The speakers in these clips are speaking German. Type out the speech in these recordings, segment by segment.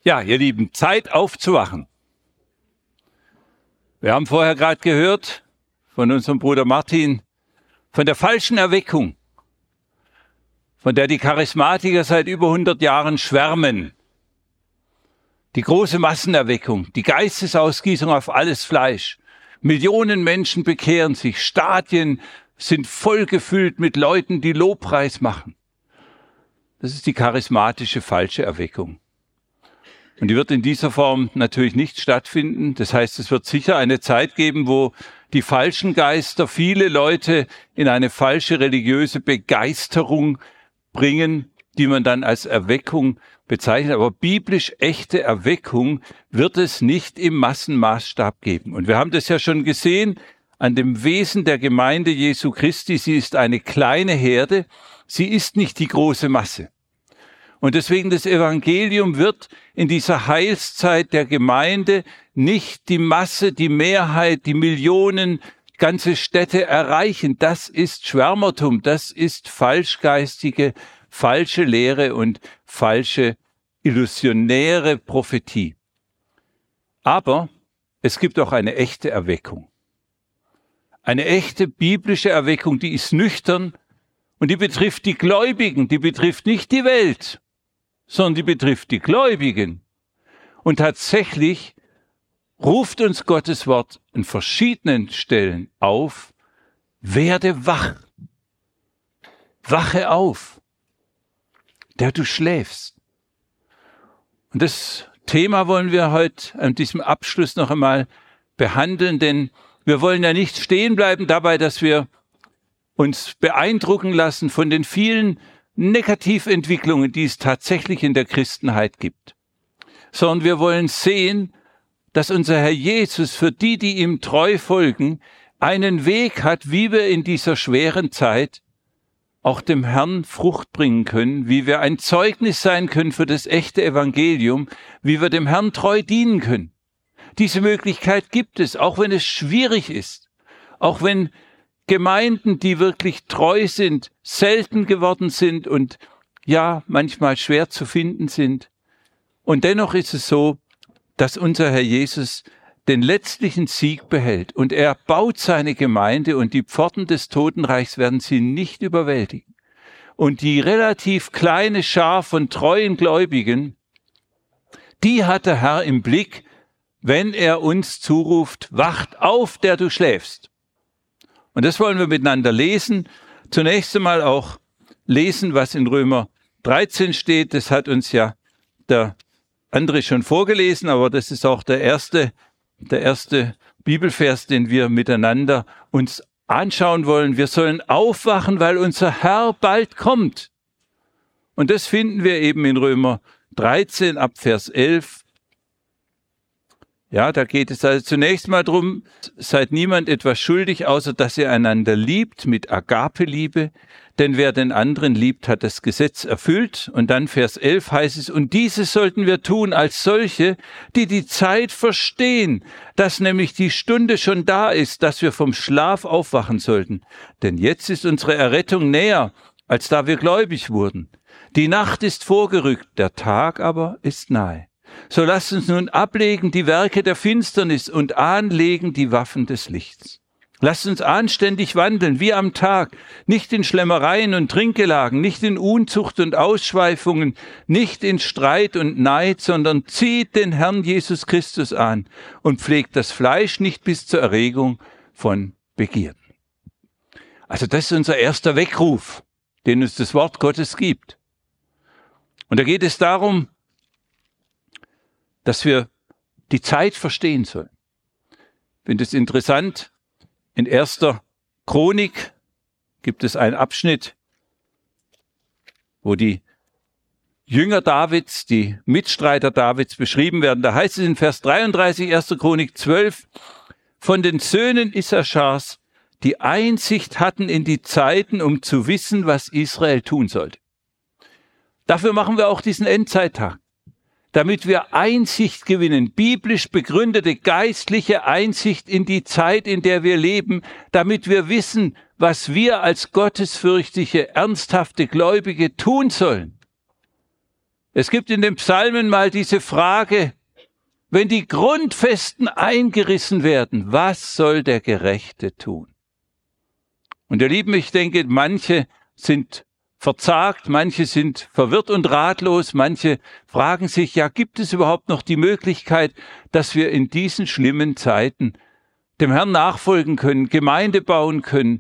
Ja, ihr Lieben, Zeit aufzuwachen. Wir haben vorher gerade gehört von unserem Bruder Martin, von der falschen Erweckung, von der die Charismatiker seit über 100 Jahren schwärmen. Die große Massenerweckung, die Geistesausgießung auf alles Fleisch. Millionen Menschen bekehren sich, Stadien sind voll gefüllt mit Leuten, die Lobpreis machen. Das ist die charismatische falsche Erweckung. Und die wird in dieser Form natürlich nicht stattfinden. Das heißt, es wird sicher eine Zeit geben, wo die falschen Geister viele Leute in eine falsche religiöse Begeisterung bringen, die man dann als Erweckung bezeichnet. Aber biblisch echte Erweckung wird es nicht im Massenmaßstab geben. Und wir haben das ja schon gesehen an dem Wesen der Gemeinde Jesu Christi. Sie ist eine kleine Herde. Sie ist nicht die große Masse. Und deswegen das Evangelium wird in dieser Heilszeit der Gemeinde nicht die Masse, die Mehrheit, die Millionen, ganze Städte erreichen. Das ist Schwärmertum, das ist falschgeistige, falsche Lehre und falsche illusionäre Prophetie. Aber es gibt auch eine echte Erweckung. Eine echte biblische Erweckung, die ist nüchtern und die betrifft die Gläubigen, die betrifft nicht die Welt, sondern die betrifft die Gläubigen. Und tatsächlich ruft uns Gottes Wort an verschiedenen Stellen auf, werde wach, wache auf, der du schläfst. Und das Thema wollen wir heute an diesem Abschluss noch einmal behandeln, denn wir wollen ja nicht stehen bleiben dabei, dass wir uns beeindrucken lassen von den vielen Negativentwicklungen, die es tatsächlich in der Christenheit gibt, sondern wir wollen sehen, dass unser Herr Jesus für die, die ihm treu folgen, einen Weg hat, wie wir in dieser schweren Zeit auch dem Herrn Frucht bringen können, wie wir ein Zeugnis sein können für das echte Evangelium, wie wir dem Herrn treu dienen können. Diese Möglichkeit gibt es, auch wenn es schwierig ist, auch wenn Gemeinden, die wirklich treu sind, selten geworden sind und ja, manchmal schwer zu finden sind. Und dennoch ist es so, dass unser Herr Jesus den letztlichen Sieg behält und er baut seine Gemeinde und die Pforten des Totenreichs werden sie nicht überwältigen. Und die relativ kleine Schar von treuen Gläubigen, die hat der Herr im Blick, wenn er uns zuruft, wacht auf, der du schläfst. Und das wollen wir miteinander lesen. Zunächst einmal auch lesen, was in Römer 13 steht. Das hat uns ja der André schon vorgelesen, aber das ist auch der erste Bibelvers, den wir miteinander uns anschauen wollen. Wir sollen aufwachen, weil unser Herr bald kommt. Und das finden wir eben in Römer 13 ab Vers 11. Ja, da geht es also zunächst mal drum, seid niemand etwas schuldig, außer dass ihr einander liebt mit Agape-Liebe, denn wer den anderen liebt, hat das Gesetz erfüllt. Und dann Vers 11 heißt es, und dieses sollten wir tun als solche, die die Zeit verstehen, dass nämlich die Stunde schon da ist, dass wir vom Schlaf aufwachen sollten. Denn jetzt ist unsere Errettung näher, als da wir gläubig wurden. Die Nacht ist vorgerückt, der Tag aber ist nahe. So lasst uns nun ablegen die Werke der Finsternis und anlegen die Waffen des Lichts. Lasst uns anständig wandeln, wie am Tag, nicht in Schlemmereien und Trinkgelagen, nicht in Unzucht und Ausschweifungen, nicht in Streit und Neid, sondern zieht den Herrn Jesus Christus an und pflegt das Fleisch nicht bis zur Erregung von Begierden. Also das ist unser erster Weckruf, den uns das Wort Gottes gibt. Und da geht es darum, dass wir die Zeit verstehen sollen. Ich finde es interessant, in 1. Chronik gibt es einen Abschnitt, wo die Jünger Davids, die Mitstreiter Davids beschrieben werden. Da heißt es in Vers 33, 1. Chronik 12, von den Söhnen Issaschars, die Einsicht hatten in die Zeiten, um zu wissen, was Israel tun sollte. Dafür machen wir auch diesen Endzeittag. Damit wir Einsicht gewinnen, biblisch begründete geistliche Einsicht in die Zeit, in der wir leben, damit wir wissen, was wir als gottesfürchtige, ernsthafte Gläubige tun sollen. Es gibt in den Psalmen mal diese Frage, wenn die Grundfesten eingerissen werden, was soll der Gerechte tun? Und ihr Lieben, ich denke, manche sind verzagt, manche sind verwirrt und ratlos, manche fragen sich, ja, gibt es überhaupt noch die Möglichkeit, dass wir in diesen schlimmen Zeiten dem Herrn nachfolgen können, Gemeinde bauen können,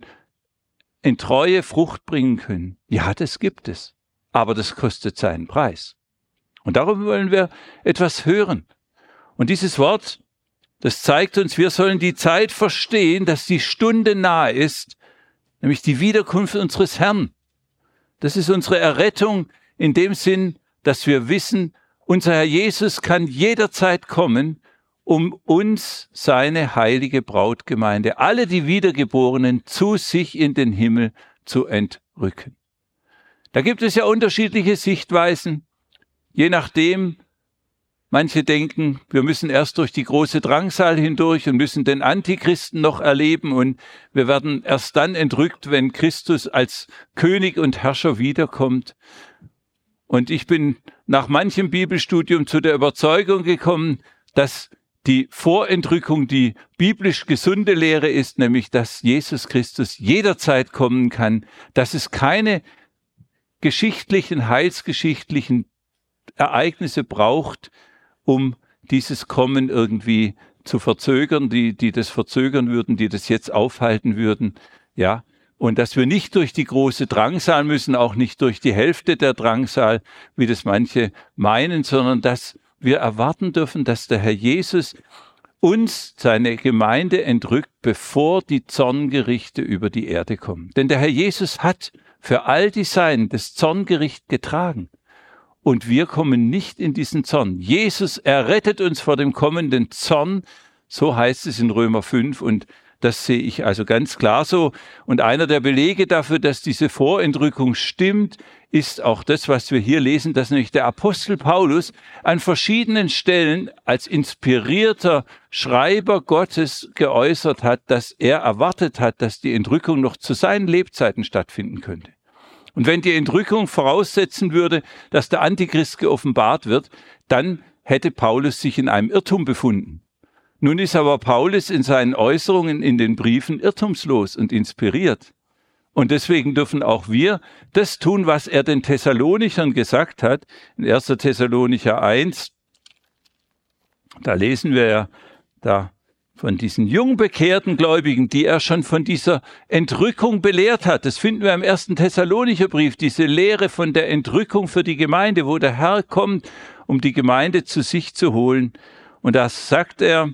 in Treue Frucht bringen können? Ja, das gibt es, aber das kostet seinen Preis. Und darum wollen wir etwas hören. Und dieses Wort, das zeigt uns, wir sollen die Zeit verstehen, dass die Stunde nahe ist, nämlich die Wiederkunft unseres Herrn. Das ist unsere Errettung in dem Sinn, dass wir wissen, unser Herr Jesus kann jederzeit kommen, um uns, seine heilige Brautgemeinde, alle die Wiedergeborenen, zu sich in den Himmel zu entrücken. Da gibt es ja unterschiedliche Sichtweisen, je nachdem. Manche denken, wir müssen erst durch die große Drangsal hindurch und müssen den Antichristen noch erleben und wir werden erst dann entrückt, wenn Christus als König und Herrscher wiederkommt. Und ich bin nach manchem Bibelstudium zu der Überzeugung gekommen, dass die Vorentrückung die biblisch gesunde Lehre ist, nämlich dass Jesus Christus jederzeit kommen kann, dass es keine geschichtlichen, heilsgeschichtlichen Ereignisse braucht, um dieses Kommen irgendwie zu verzögern, die das verzögern würden, die das jetzt aufhalten würden, ja. Und dass wir nicht durch die große Drangsal müssen, auch nicht durch die Hälfte der Drangsal, wie das manche meinen, sondern dass wir erwarten dürfen, dass der Herr Jesus uns, seine Gemeinde, entrückt, bevor die Zorngerichte über die Erde kommen. Denn der Herr Jesus hat für all die Seinen das Zorngericht getragen. Und wir kommen nicht in diesen Zorn. Jesus errettet uns vor dem kommenden Zorn, so heißt es in Römer 5 und das sehe ich also ganz klar so. Und einer der Belege dafür, dass diese Vorentrückung stimmt, ist auch das, was wir hier lesen, dass nämlich der Apostel Paulus an verschiedenen Stellen als inspirierter Schreiber Gottes geäußert hat, dass er erwartet hat, dass die Entrückung noch zu seinen Lebzeiten stattfinden könnte. Und wenn die Entrückung voraussetzen würde, dass der Antichrist geoffenbart wird, dann hätte Paulus sich in einem Irrtum befunden. Nun ist aber Paulus in seinen Äußerungen in den Briefen irrtumslos und inspiriert. Und deswegen dürfen auch wir das tun, was er den Thessalonichern gesagt hat. In 1. Thessalonicher 1, da lesen wir ja da von diesen jung bekehrten Gläubigen, die er schon von dieser Entrückung belehrt hat. Das finden wir im 1. Thessalonicher Brief, diese Lehre von der Entrückung für die Gemeinde, wo der Herr kommt, um die Gemeinde zu sich zu holen. Und das sagt er,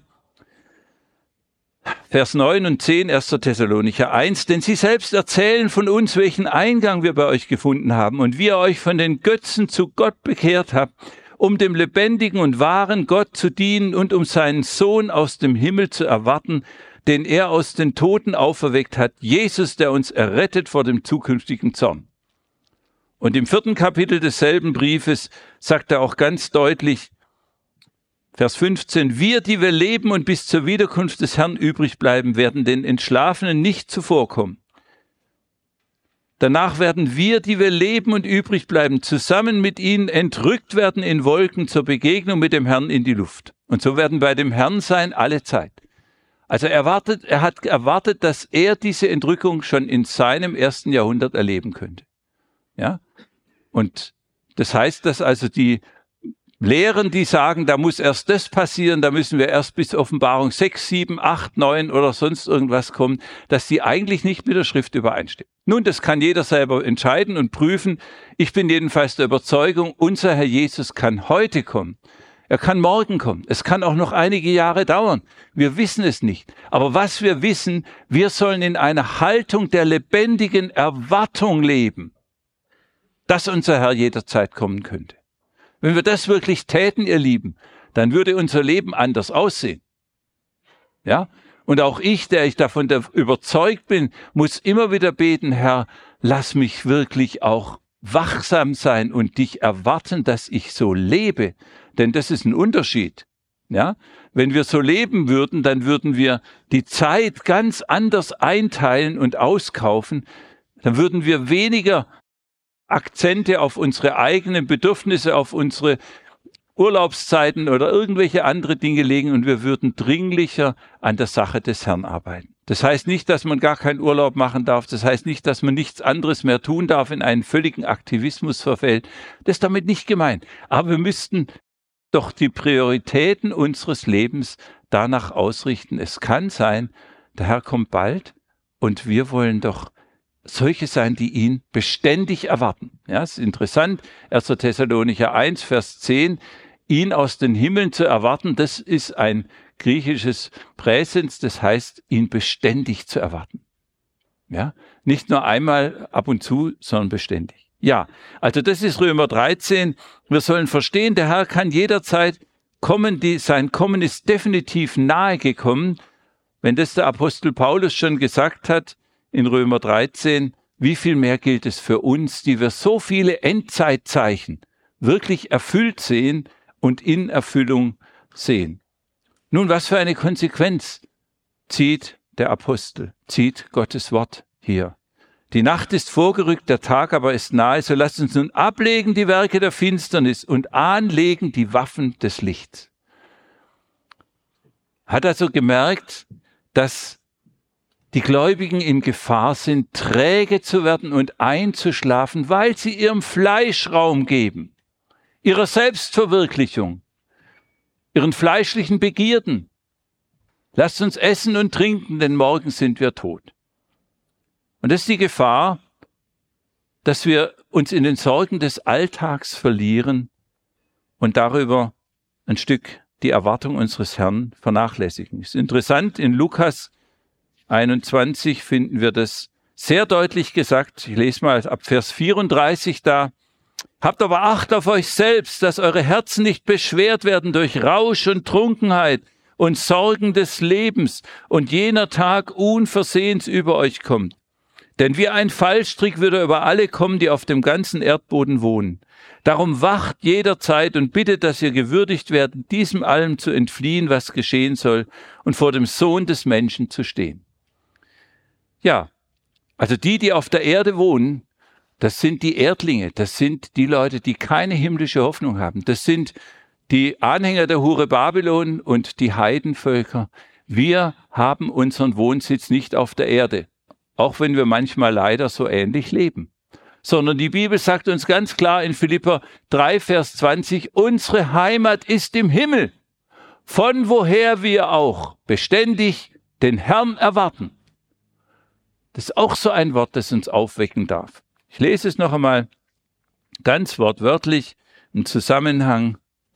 Vers 9 und 10, 1. Thessalonicher 1, denn sie selbst erzählen von uns, welchen Eingang wir bei euch gefunden haben und wie ihr euch von den Götzen zu Gott bekehrt habt, um dem lebendigen und wahren Gott zu dienen und um seinen Sohn aus dem Himmel zu erwarten, den er aus den Toten auferweckt hat, Jesus, der uns errettet vor dem zukünftigen Zorn. Und im 4. Kapitel desselben Briefes sagt er auch ganz deutlich, Vers 15, wir, die wir leben und bis zur Wiederkunft des Herrn übrig bleiben, werden den Entschlafenen nicht zuvorkommen. Danach werden wir, die wir leben und übrig bleiben, zusammen mit ihnen entrückt werden in Wolken zur Begegnung mit dem Herrn in die Luft. Und so werden bei dem Herrn sein alle Zeit. Also er hat erwartet, dass er diese Entrückung schon in seinem 1. Jahrhundert erleben könnte. Ja? Und das heißt, dass also die Lehren, die sagen, da muss erst das passieren, da müssen wir erst bis Offenbarung 6, 7, 8, 9 oder sonst irgendwas kommen, dass die eigentlich nicht mit der Schrift übereinstimmen. Nun, das kann jeder selber entscheiden und prüfen. Ich bin jedenfalls der Überzeugung, unser Herr Jesus kann heute kommen. Er kann morgen kommen. Es kann auch noch einige Jahre dauern. Wir wissen es nicht. Aber was wir wissen, wir sollen in einer Haltung der lebendigen Erwartung leben, dass unser Herr jederzeit kommen könnte. Wenn wir das wirklich täten, ihr Lieben, dann würde unser Leben anders aussehen. Ja? Und auch ich, der ich davon überzeugt bin, muss immer wieder beten, Herr, lass mich wirklich auch wachsam sein und dich erwarten, dass ich so lebe. Denn das ist ein Unterschied. Ja? Wenn wir so leben würden, dann würden wir die Zeit ganz anders einteilen und auskaufen. Dann würden wir weniger Akzente auf unsere eigenen Bedürfnisse, auf unsere Urlaubszeiten oder irgendwelche andere Dinge legen und wir würden dringlicher an der Sache des Herrn arbeiten. Das heißt nicht, dass man gar keinen Urlaub machen darf. Das heißt nicht, dass man nichts anderes mehr tun darf, in einen völligen Aktivismus verfällt. Das ist damit nicht gemeint. Aber wir müssten doch die Prioritäten unseres Lebens danach ausrichten. Es kann sein, der Herr kommt bald und wir wollen doch solche sein, die ihn beständig erwarten. Ja, es ist interessant, 1. Thessalonicher 1, Vers 10, ihn aus den Himmeln zu erwarten, das ist ein griechisches Präsens, das heißt, ihn beständig zu erwarten. Ja, nicht nur einmal ab und zu, sondern beständig. Ja, also das ist Römer 13. Wir sollen verstehen, der Herr kann jederzeit kommen, sein Kommen ist definitiv nahe gekommen. Wenn das der Apostel Paulus schon gesagt hat in Römer 13, wie viel mehr gilt es für uns, die wir so viele Endzeitzeichen wirklich erfüllt sehen und in Erfüllung sehen. Nun, was für eine Konsequenz zieht der Apostel, zieht Gottes Wort hier? Die Nacht ist vorgerückt, der Tag aber ist nahe, so lasst uns nun ablegen die Werke der Finsternis und anlegen die Waffen des Lichts. Hat also gemerkt, dass die Gläubigen in Gefahr sind, träge zu werden und einzuschlafen, weil sie ihrem Fleisch Raum geben, ihrer Selbstverwirklichung, ihren fleischlichen Begierden. Lasst uns essen und trinken, denn morgen sind wir tot. Und das ist die Gefahr, dass wir uns in den Sorgen des Alltags verlieren und darüber ein Stück die Erwartung unseres Herrn vernachlässigen. Es ist interessant, in Lukas 21 finden wir das sehr deutlich gesagt. Ich lese mal ab Vers 34 da. Habt aber Acht auf euch selbst, dass eure Herzen nicht beschwert werden durch Rausch und Trunkenheit und Sorgen des Lebens und jener Tag unversehens über euch kommt. Denn wie ein Fallstrick wird er über alle kommen, die auf dem ganzen Erdboden wohnen. Darum wacht jederzeit und bittet, dass ihr gewürdigt werdet, diesem allem zu entfliehen, was geschehen soll, und vor dem Sohn des Menschen zu stehen. Ja, also die auf der Erde wohnen, das sind die Erdlinge, das sind die Leute, die keine himmlische Hoffnung haben. Das sind die Anhänger der Hure Babylon und die Heidenvölker. Wir haben unseren Wohnsitz nicht auf der Erde, auch wenn wir manchmal leider so ähnlich leben. Sondern die Bibel sagt uns ganz klar in Philipper 3, Vers 20, unsere Heimat ist im Himmel, von woher wir auch beständig den Herrn erwarten. Das ist auch so ein Wort, das uns aufwecken darf. Ich lese es noch einmal ganz wortwörtlich im Zusammenhang.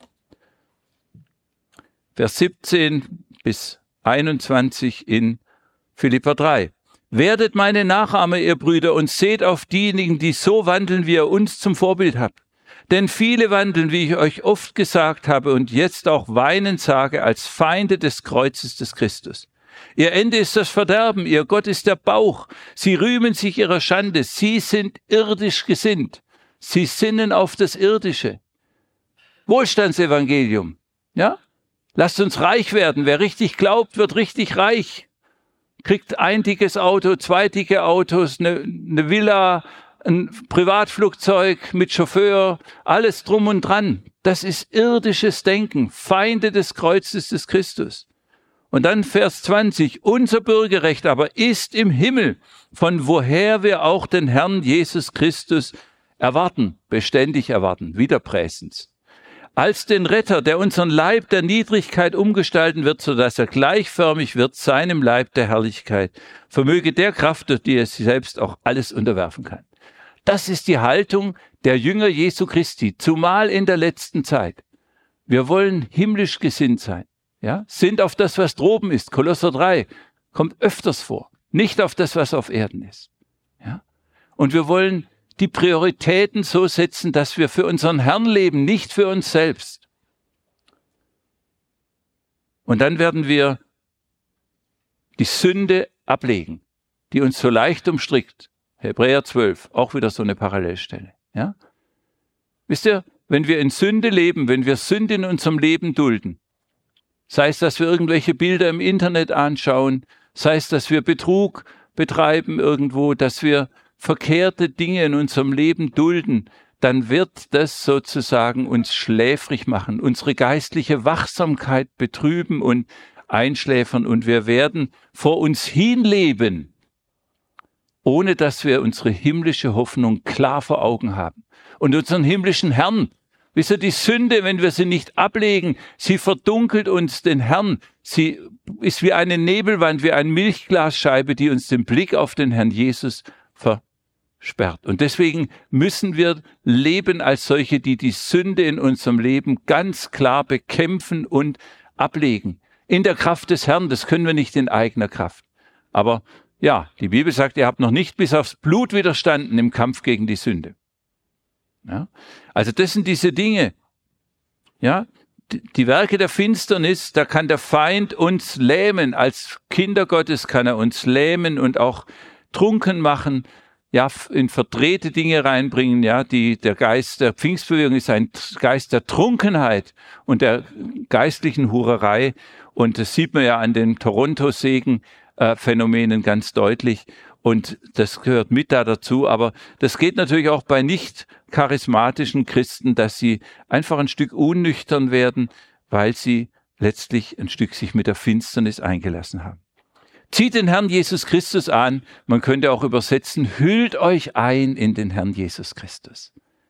Vers 17 bis 21 in Philipper 3. Werdet meine Nachahmer, ihr Brüder, und seht auf diejenigen, die so wandeln, wie ihr uns zum Vorbild habt. Denn viele wandeln, wie ich euch oft gesagt habe und jetzt auch weinend sage, als Feinde des Kreuzes des Christus. Ihr Ende ist das Verderben, ihr Gott ist der Bauch. Sie rühmen sich ihrer Schande, sie sind irdisch gesinnt. Sie sinnen auf das Irdische. Wohlstandsevangelium, ja? Lasst uns reich werden. Wer richtig glaubt, wird richtig reich. Kriegt ein dickes Auto, 2 dicke Autos, eine Villa, ein Privatflugzeug mit Chauffeur, alles drum und dran. Das ist irdisches Denken, Feinde des Kreuzes des Christus. Und dann Vers 20, unser Bürgerrecht aber ist im Himmel, von woher wir auch den Herrn Jesus Christus erwarten, beständig erwarten, wieder präsens. Als den Retter, der unseren Leib der Niedrigkeit umgestalten wird, sodass er gleichförmig wird seinem Leib der Herrlichkeit, vermöge der Kraft, durch die er sich selbst auch alles unterwerfen kann. Das ist die Haltung der Jünger Jesu Christi, zumal in der letzten Zeit. Wir wollen himmlisch gesinnt sein, ja? Sind auf das, was droben ist. Kolosser 3 kommt öfters vor, nicht auf das, was auf Erden ist. Ja? Und wir wollen die Prioritäten so setzen, dass wir für unseren Herrn leben, nicht für uns selbst. Und dann werden wir die Sünde ablegen, die uns so leicht umstrickt. Hebräer 12, auch wieder so eine Parallelstelle. Ja? Wisst ihr, wenn wir in Sünde leben, wenn wir Sünde in unserem Leben dulden, sei es, dass wir irgendwelche Bilder im Internet anschauen, sei es, dass wir Betrug betreiben irgendwo, dass wir verkehrte Dinge in unserem Leben dulden, dann wird das sozusagen uns schläfrig machen, unsere geistliche Wachsamkeit betrüben und einschläfern und wir werden vor uns hinleben, ohne dass wir unsere himmlische Hoffnung klar vor Augen haben. Und unseren himmlischen Herrn, wisst ihr, die Sünde, wenn wir sie nicht ablegen, sie verdunkelt uns den Herrn. Sie ist wie eine Nebelwand, wie eine Milchglasscheibe, die uns den Blick auf den Herrn Jesus versperrt. Und deswegen müssen wir leben als solche, die die Sünde in unserem Leben ganz klar bekämpfen und ablegen. In der Kraft des Herrn, das können wir nicht in eigener Kraft. Aber ja, die Bibel sagt, ihr habt noch nicht bis aufs Blut widerstanden im Kampf gegen die Sünde. Ja? Also das sind diese Dinge. Ja? Die Werke der Finsternis, da kann der Feind uns lähmen. Als Kinder Gottes kann er uns lähmen und auch trunken machen, ja, in verdrehte Dinge reinbringen. Ja, der Geist der Pfingstbewegung ist ein Geist der Trunkenheit und der geistlichen Hurerei. Und das sieht man ja an den Toronto-Segen-Phänomenen ganz deutlich. Und das gehört mit dazu. Aber das geht natürlich auch bei nicht charismatischen Christen, dass sie einfach ein Stück unnüchtern werden, weil sie letztlich ein Stück sich mit der Finsternis eingelassen haben. Zieht den Herrn Jesus Christus an. Man könnte auch übersetzen, hüllt euch ein in den Herrn Jesus Christus.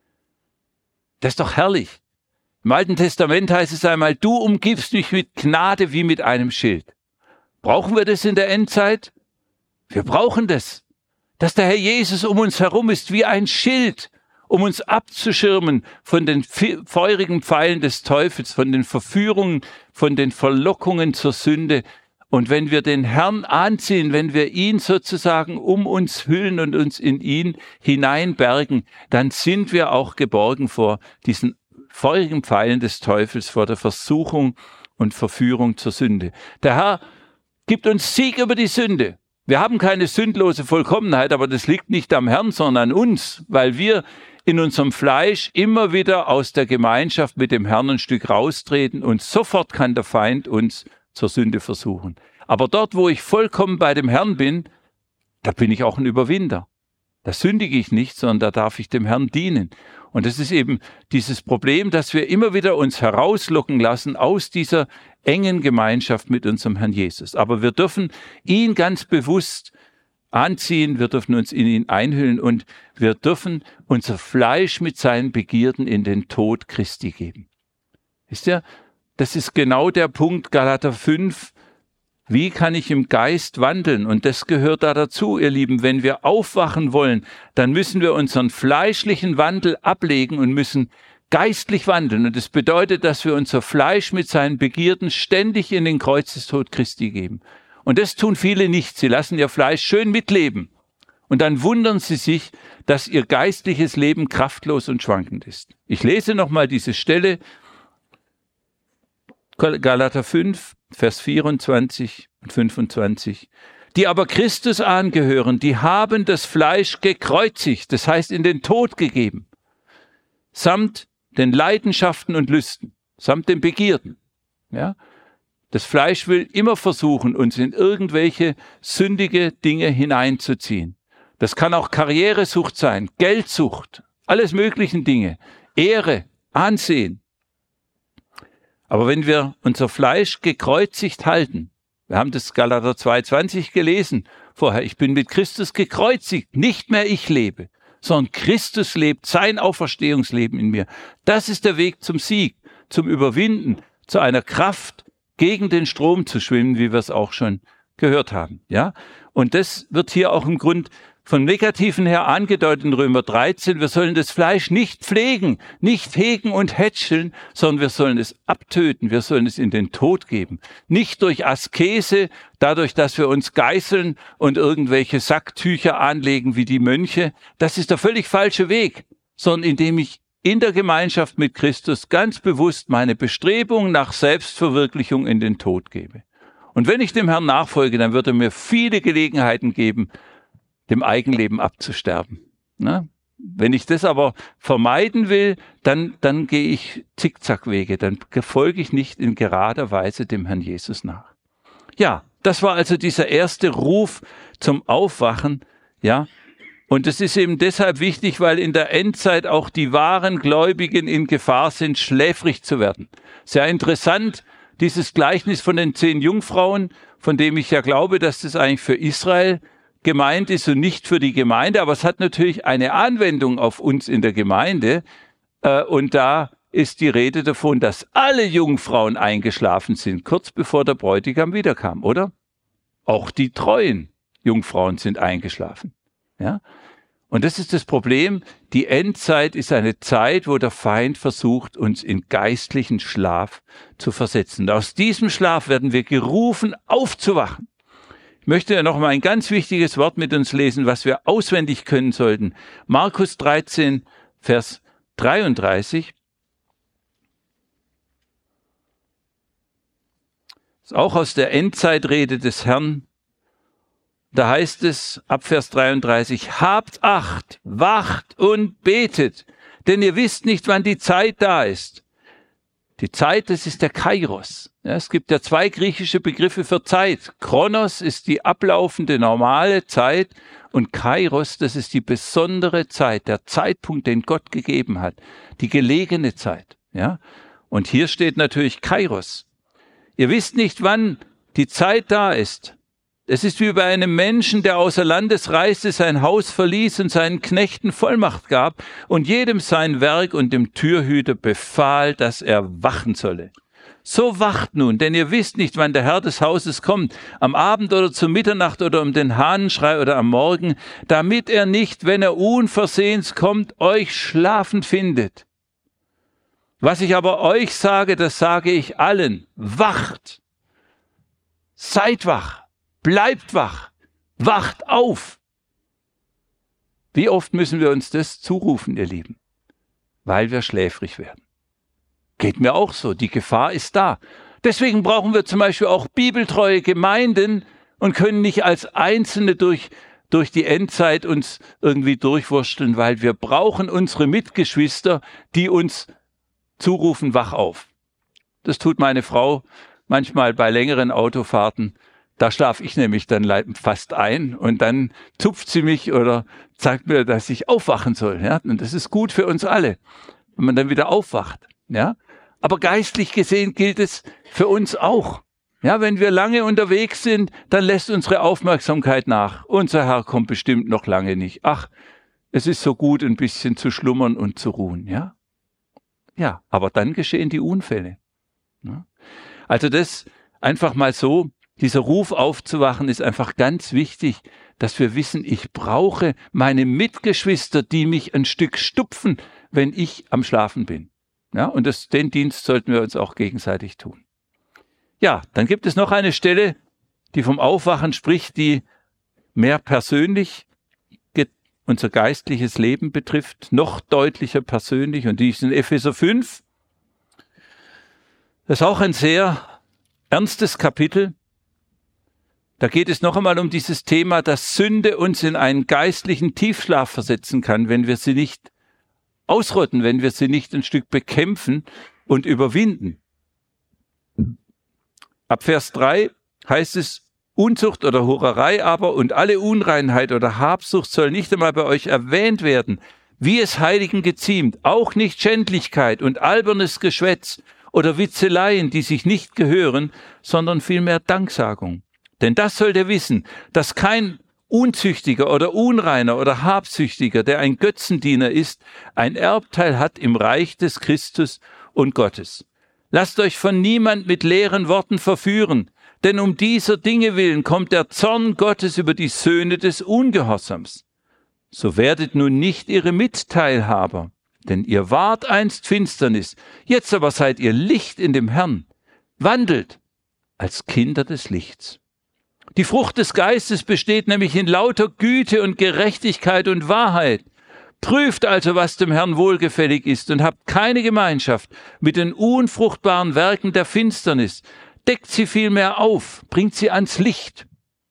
Das ist doch herrlich. Im Alten Testament heißt es einmal, du umgibst mich mit Gnade wie mit einem Schild. Brauchen wir das in der Endzeit? Wir brauchen das. Dass der Herr Jesus um uns herum ist wie ein Schild, um uns abzuschirmen von den feurigen Pfeilen des Teufels, von den Verführungen, von den Verlockungen zur Sünde. Und wenn wir den Herrn anziehen, wenn wir ihn sozusagen um uns hüllen und uns in ihn hineinbergen, dann sind wir auch geborgen vor diesen feurigen Pfeilen des Teufels, vor der Versuchung und Verführung zur Sünde. Der Herr gibt uns Sieg über die Sünde. Wir haben keine sündlose Vollkommenheit, aber das liegt nicht am Herrn, sondern an uns, weil wir in unserem Fleisch immer wieder aus der Gemeinschaft mit dem Herrn ein Stück raustreten und sofort kann der Feind uns zur Sünde versuchen. Aber dort, wo ich vollkommen bei dem Herrn bin, da bin ich auch ein Überwinder. Da sündige ich nicht, sondern da darf ich dem Herrn dienen. Und das ist eben dieses Problem, dass wir immer wieder uns herauslocken lassen aus dieser engen Gemeinschaft mit unserem Herrn Jesus. Aber wir dürfen ihn ganz bewusst anziehen, wir dürfen uns in ihn einhüllen und wir dürfen unser Fleisch mit seinen Begierden in den Tod Christi geben. Wisst ihr, das ist genau der Punkt, Galater 5. Wie kann ich im Geist wandeln? Und das gehört da dazu, ihr Lieben. Wenn wir aufwachen wollen, dann müssen wir unseren fleischlichen Wandel ablegen und müssen geistlich wandeln. Und das bedeutet, dass wir unser Fleisch mit seinen Begierden ständig in den Kreuzestod Christi geben. Und das tun viele nicht. Sie lassen ihr Fleisch schön mitleben. Und dann wundern sie sich, dass ihr geistliches Leben kraftlos und schwankend ist. Ich lese nochmal diese Stelle. Galater 5, Vers 24 und 25. Die aber Christus angehören, die haben das Fleisch gekreuzigt, das heißt in den Tod gegeben, samt den Leidenschaften und Lüsten, samt den Begierden. Ja? Das Fleisch will immer versuchen, uns in irgendwelche sündige Dinge hineinzuziehen. Das kann auch Karrieresucht sein, Geldsucht, alles möglichen Dinge, Ehre, Ansehen. Aber wenn wir unser Fleisch gekreuzigt halten, wir haben das Galater 2,20 gelesen vorher, ich bin mit Christus gekreuzigt, nicht mehr ich lebe, sondern Christus lebt, sein Auferstehungsleben in mir. Das ist der Weg zum Sieg, zum Überwinden, zu einer Kraft, gegen den Strom zu schwimmen, wie wir es auch schon gehört haben. Ja? Und das wird hier auch im Grund vom Negativen her angedeutet in Römer 13, wir sollen das Fleisch nicht pflegen, nicht hegen und hätscheln, sondern wir sollen es abtöten, wir sollen es in den Tod geben. Nicht durch Askese, dadurch, dass wir uns geißeln und irgendwelche Sacktücher anlegen wie die Mönche, das ist der völlig falsche Weg, sondern indem ich in der Gemeinschaft mit Christus ganz bewusst meine Bestrebung nach Selbstverwirklichung in den Tod gebe. Und wenn ich dem Herrn nachfolge, dann wird er mir viele Gelegenheiten geben, dem Eigenleben abzusterben. Na? Wenn ich das aber vermeiden will, dann gehe ich Zickzackwege, dann folge ich nicht in gerader Weise dem Herrn Jesus nach. Ja, das war also dieser erste Ruf zum Aufwachen, ja, Und das ist eben deshalb wichtig, weil in der Endzeit auch die wahren Gläubigen in Gefahr sind, schläfrig zu werden. Sehr interessant, dieses Gleichnis von den 10 Jungfrauen, von dem ich ja glaube, dass das eigentlich für Israel gemeint ist und nicht für die Gemeinde. Aber es hat natürlich eine Anwendung auf uns in der Gemeinde. Und da ist die Rede davon, dass alle Jungfrauen eingeschlafen sind, kurz bevor der Bräutigam wiederkam, oder? Auch die treuen Jungfrauen sind eingeschlafen. Ja? Und das ist das Problem. Die Endzeit ist eine Zeit, wo der Feind versucht, uns in geistlichen Schlaf zu versetzen. Und aus diesem Schlaf werden wir gerufen, aufzuwachen. Ich möchte ja noch mal ein ganz wichtiges Wort mit uns lesen, was wir auswendig können sollten. Markus 13, Vers 33. Das ist auch aus der Endzeitrede des Herrn. Da heißt es ab Vers 33, habt Acht, wacht und betet, denn ihr wisst nicht, wann die Zeit da ist. Die Zeit, das ist der Kairos. Ja, es gibt ja 2 griechische Begriffe für Zeit. Chronos ist die ablaufende normale Zeit und Kairos, das ist die besondere Zeit, der Zeitpunkt, den Gott gegeben hat, die gelegene Zeit. Ja? Und hier steht natürlich Kairos. Ihr wisst nicht, wann die Zeit da ist. Es ist wie bei einem Menschen, der außer Landes reiste, sein Haus verließ und seinen Knechten Vollmacht gab und jedem sein Werk und dem Türhüter befahl, dass er wachen solle. So wacht nun, denn ihr wisst nicht, wann der Herr des Hauses kommt, am Abend oder zur Mitternacht oder um den Hahnenschrei oder am Morgen, damit er nicht, wenn er unversehens kommt, euch schlafend findet. Was ich aber euch sage, das sage ich allen. Wacht! Seid wach! Bleibt wach, wacht auf. Wie oft müssen wir uns das zurufen, ihr Lieben? Weil wir schläfrig werden. Geht mir auch so, die Gefahr ist da. Deswegen brauchen wir zum Beispiel auch bibeltreue Gemeinden und können nicht als Einzelne durch die Endzeit uns irgendwie durchwursteln, weil wir brauchen unsere Mitgeschwister, die uns zurufen, wach auf. Das tut meine Frau manchmal bei längeren Autofahrten. Da schlafe ich nämlich dann fast ein und dann zupft sie mich oder sagt mir, dass ich aufwachen soll. Ja? Und das ist gut für uns alle, wenn man dann wieder aufwacht. Ja? Aber geistlich gesehen gilt es für uns auch. Ja, wenn wir lange unterwegs sind, dann lässt unsere Aufmerksamkeit nach. Unser Herr kommt bestimmt noch lange nicht. Ach, es ist so gut, ein bisschen zu schlummern und zu ruhen. Ja, ja, aber dann geschehen die Unfälle. Ja? Also das einfach mal so. Dieser Ruf aufzuwachen ist einfach ganz wichtig, dass wir wissen, ich brauche meine Mitgeschwister, die mich ein Stück stupfen, wenn ich am Schlafen bin. Ja, und den Dienst sollten wir uns auch gegenseitig tun. Ja, dann gibt es noch eine Stelle, die vom Aufwachen spricht, die mehr persönlich unser geistliches Leben betrifft, noch deutlicher persönlich, und die ist in Epheser 5. Das ist auch ein sehr ernstes Kapitel. Da geht es noch einmal um dieses Thema, dass Sünde uns in einen geistlichen Tiefschlaf versetzen kann, wenn wir sie nicht ausrotten, wenn wir sie nicht ein Stück bekämpfen und überwinden. Ab Vers 3 heißt es, Unzucht oder Hurerei aber und alle Unreinheit oder Habsucht soll nicht einmal bei euch erwähnt werden, wie es Heiligen geziemt, auch nicht Schändlichkeit und albernes Geschwätz oder Witzeleien, die sich nicht gehören, sondern vielmehr Danksagung. Denn das sollt ihr wissen, dass kein Unzüchtiger oder Unreiner oder Habsüchtiger, der ein Götzendiener ist, ein Erbteil hat im Reich des Christus und Gottes. Lasst euch von niemand mit leeren Worten verführen, denn um dieser Dinge willen kommt der Zorn Gottes über die Söhne des Ungehorsams. So werdet nun nicht ihre Mitteilhaber, denn ihr wart einst Finsternis, jetzt aber seid ihr Licht in dem Herrn. Wandelt als Kinder des Lichts. Die Frucht des Geistes besteht nämlich in lauter Güte und Gerechtigkeit und Wahrheit. Prüft also, was dem Herrn wohlgefällig ist, und habt keine Gemeinschaft mit den unfruchtbaren Werken der Finsternis. Deckt sie vielmehr auf, bringt sie ans Licht.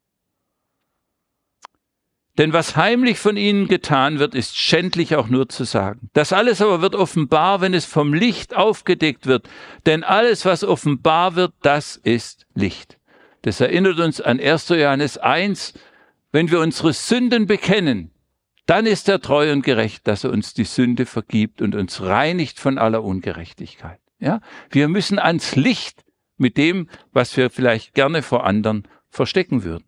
Denn was heimlich von ihnen getan wird, ist schändlich auch nur zu sagen. Das alles aber wird offenbar, wenn es vom Licht aufgedeckt wird. Denn alles, was offenbar wird, das ist Licht. Das erinnert uns an 1. Johannes 1, wenn wir unsere Sünden bekennen, Dann ist er treu und gerecht, dass er uns die Sünde vergibt und uns reinigt von aller Ungerechtigkeit. Ja? Wir müssen ans Licht mit dem, was wir vielleicht gerne vor anderen verstecken würden.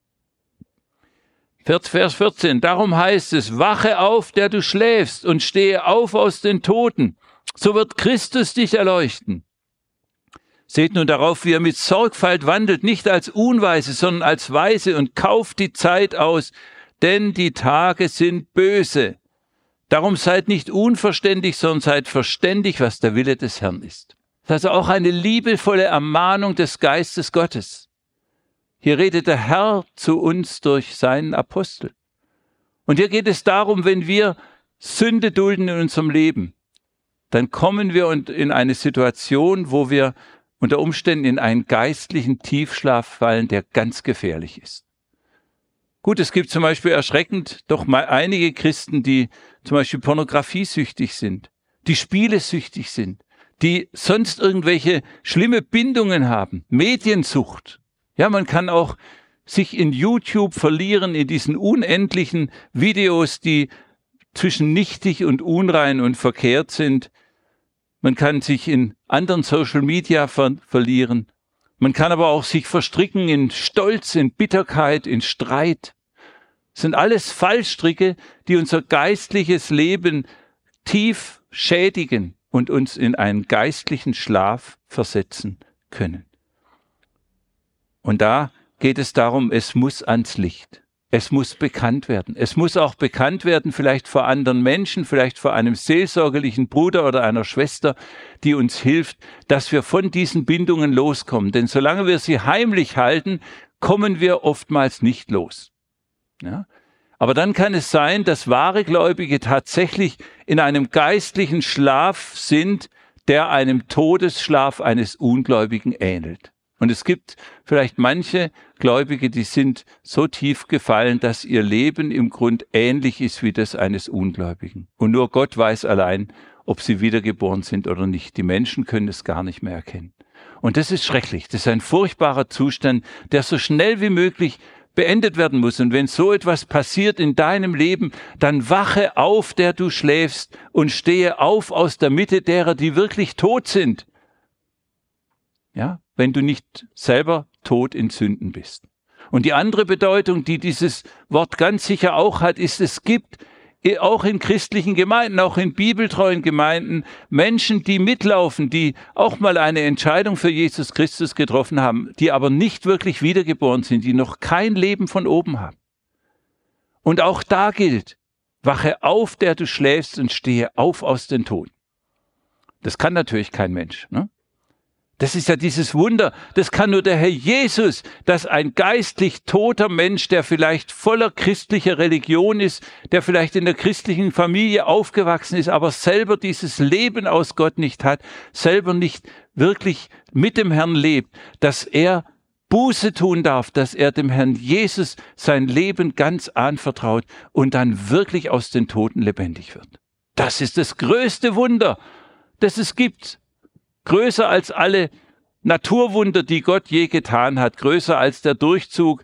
Vers 14, darum heißt es, wache auf, der du schläfst, und stehe auf aus den Toten, so wird Christus dich erleuchten. Seht nun darauf, wie ihr mit Sorgfalt wandelt, nicht als Unweise, sondern als Weise, und kauft die Zeit aus, denn die Tage sind böse. Darum seid nicht unverständig, sondern seid verständig, was der Wille des Herrn ist. Das ist also auch eine liebevolle Ermahnung des Geistes Gottes. Hier redet der Herr zu uns durch seinen Apostel. Und hier geht es darum, wenn wir Sünde dulden in unserem Leben, dann kommen wir in eine Situation, wo wir unter Umständen in einen geistlichen Tiefschlaf fallen, der ganz gefährlich ist. Gut, es gibt zum Beispiel erschreckend doch mal einige Christen, die zum Beispiel pornografiesüchtig sind, die spielesüchtig sind, die sonst irgendwelche schlimme Bindungen haben, Mediensucht. Ja, man kann auch sich in YouTube verlieren, in diesen unendlichen Videos, die zwischen nichtig und unrein und verkehrt sind. Man kann sich in anderen Social Media verlieren. Man kann aber auch sich verstricken in Stolz, in Bitterkeit, in Streit. Das sind alles Fallstricke, die unser geistliches Leben tief schädigen und uns in einen geistlichen Schlaf versetzen können. Und da geht es darum, es muss ans Licht. Es muss bekannt werden. Es muss auch bekannt werden, vielleicht vor anderen Menschen, vielleicht vor einem seelsorgerlichen Bruder oder einer Schwester, die uns hilft, dass wir von diesen Bindungen loskommen. Denn solange wir sie heimlich halten, kommen wir oftmals nicht los. Ja? Aber dann kann es sein, dass wahre Gläubige tatsächlich in einem geistlichen Schlaf sind, der einem Todesschlaf eines Ungläubigen ähnelt. Und es gibt vielleicht manche Gläubige, die sind so tief gefallen, dass ihr Leben im Grund ähnlich ist wie das eines Ungläubigen. Und nur Gott weiß allein, ob sie wiedergeboren sind oder nicht. Die Menschen können es gar nicht mehr erkennen. Und das ist schrecklich. Das ist ein furchtbarer Zustand, der so schnell wie möglich beendet werden muss. Und wenn so etwas passiert in deinem Leben, dann wache auf, der du schläfst, und stehe auf aus der Mitte derer, die wirklich tot sind. Ja, wenn du nicht selber tot in Sünden bist. Und die andere Bedeutung, die dieses Wort ganz sicher auch hat, ist, es gibt auch in christlichen Gemeinden, auch in bibeltreuen Gemeinden, Menschen, die mitlaufen, die auch mal eine Entscheidung für Jesus Christus getroffen haben, die aber nicht wirklich wiedergeboren sind, die noch kein Leben von oben haben. Und auch da gilt, wache auf, der du schläfst, und stehe auf aus den Toten. Das kann natürlich kein Mensch, ne? Das ist ja dieses Wunder, das kann nur der Herr Jesus, dass ein geistlich toter Mensch, der vielleicht voller christlicher Religion ist, der vielleicht in der christlichen Familie aufgewachsen ist, aber selber dieses Leben aus Gott nicht hat, selber nicht wirklich mit dem Herrn lebt, dass er Buße tun darf, dass er dem Herrn Jesus sein Leben ganz anvertraut und dann wirklich aus den Toten lebendig wird. Das ist das größte Wunder, das es gibt. Größer als alle Naturwunder, die Gott je getan hat, größer als der Durchzug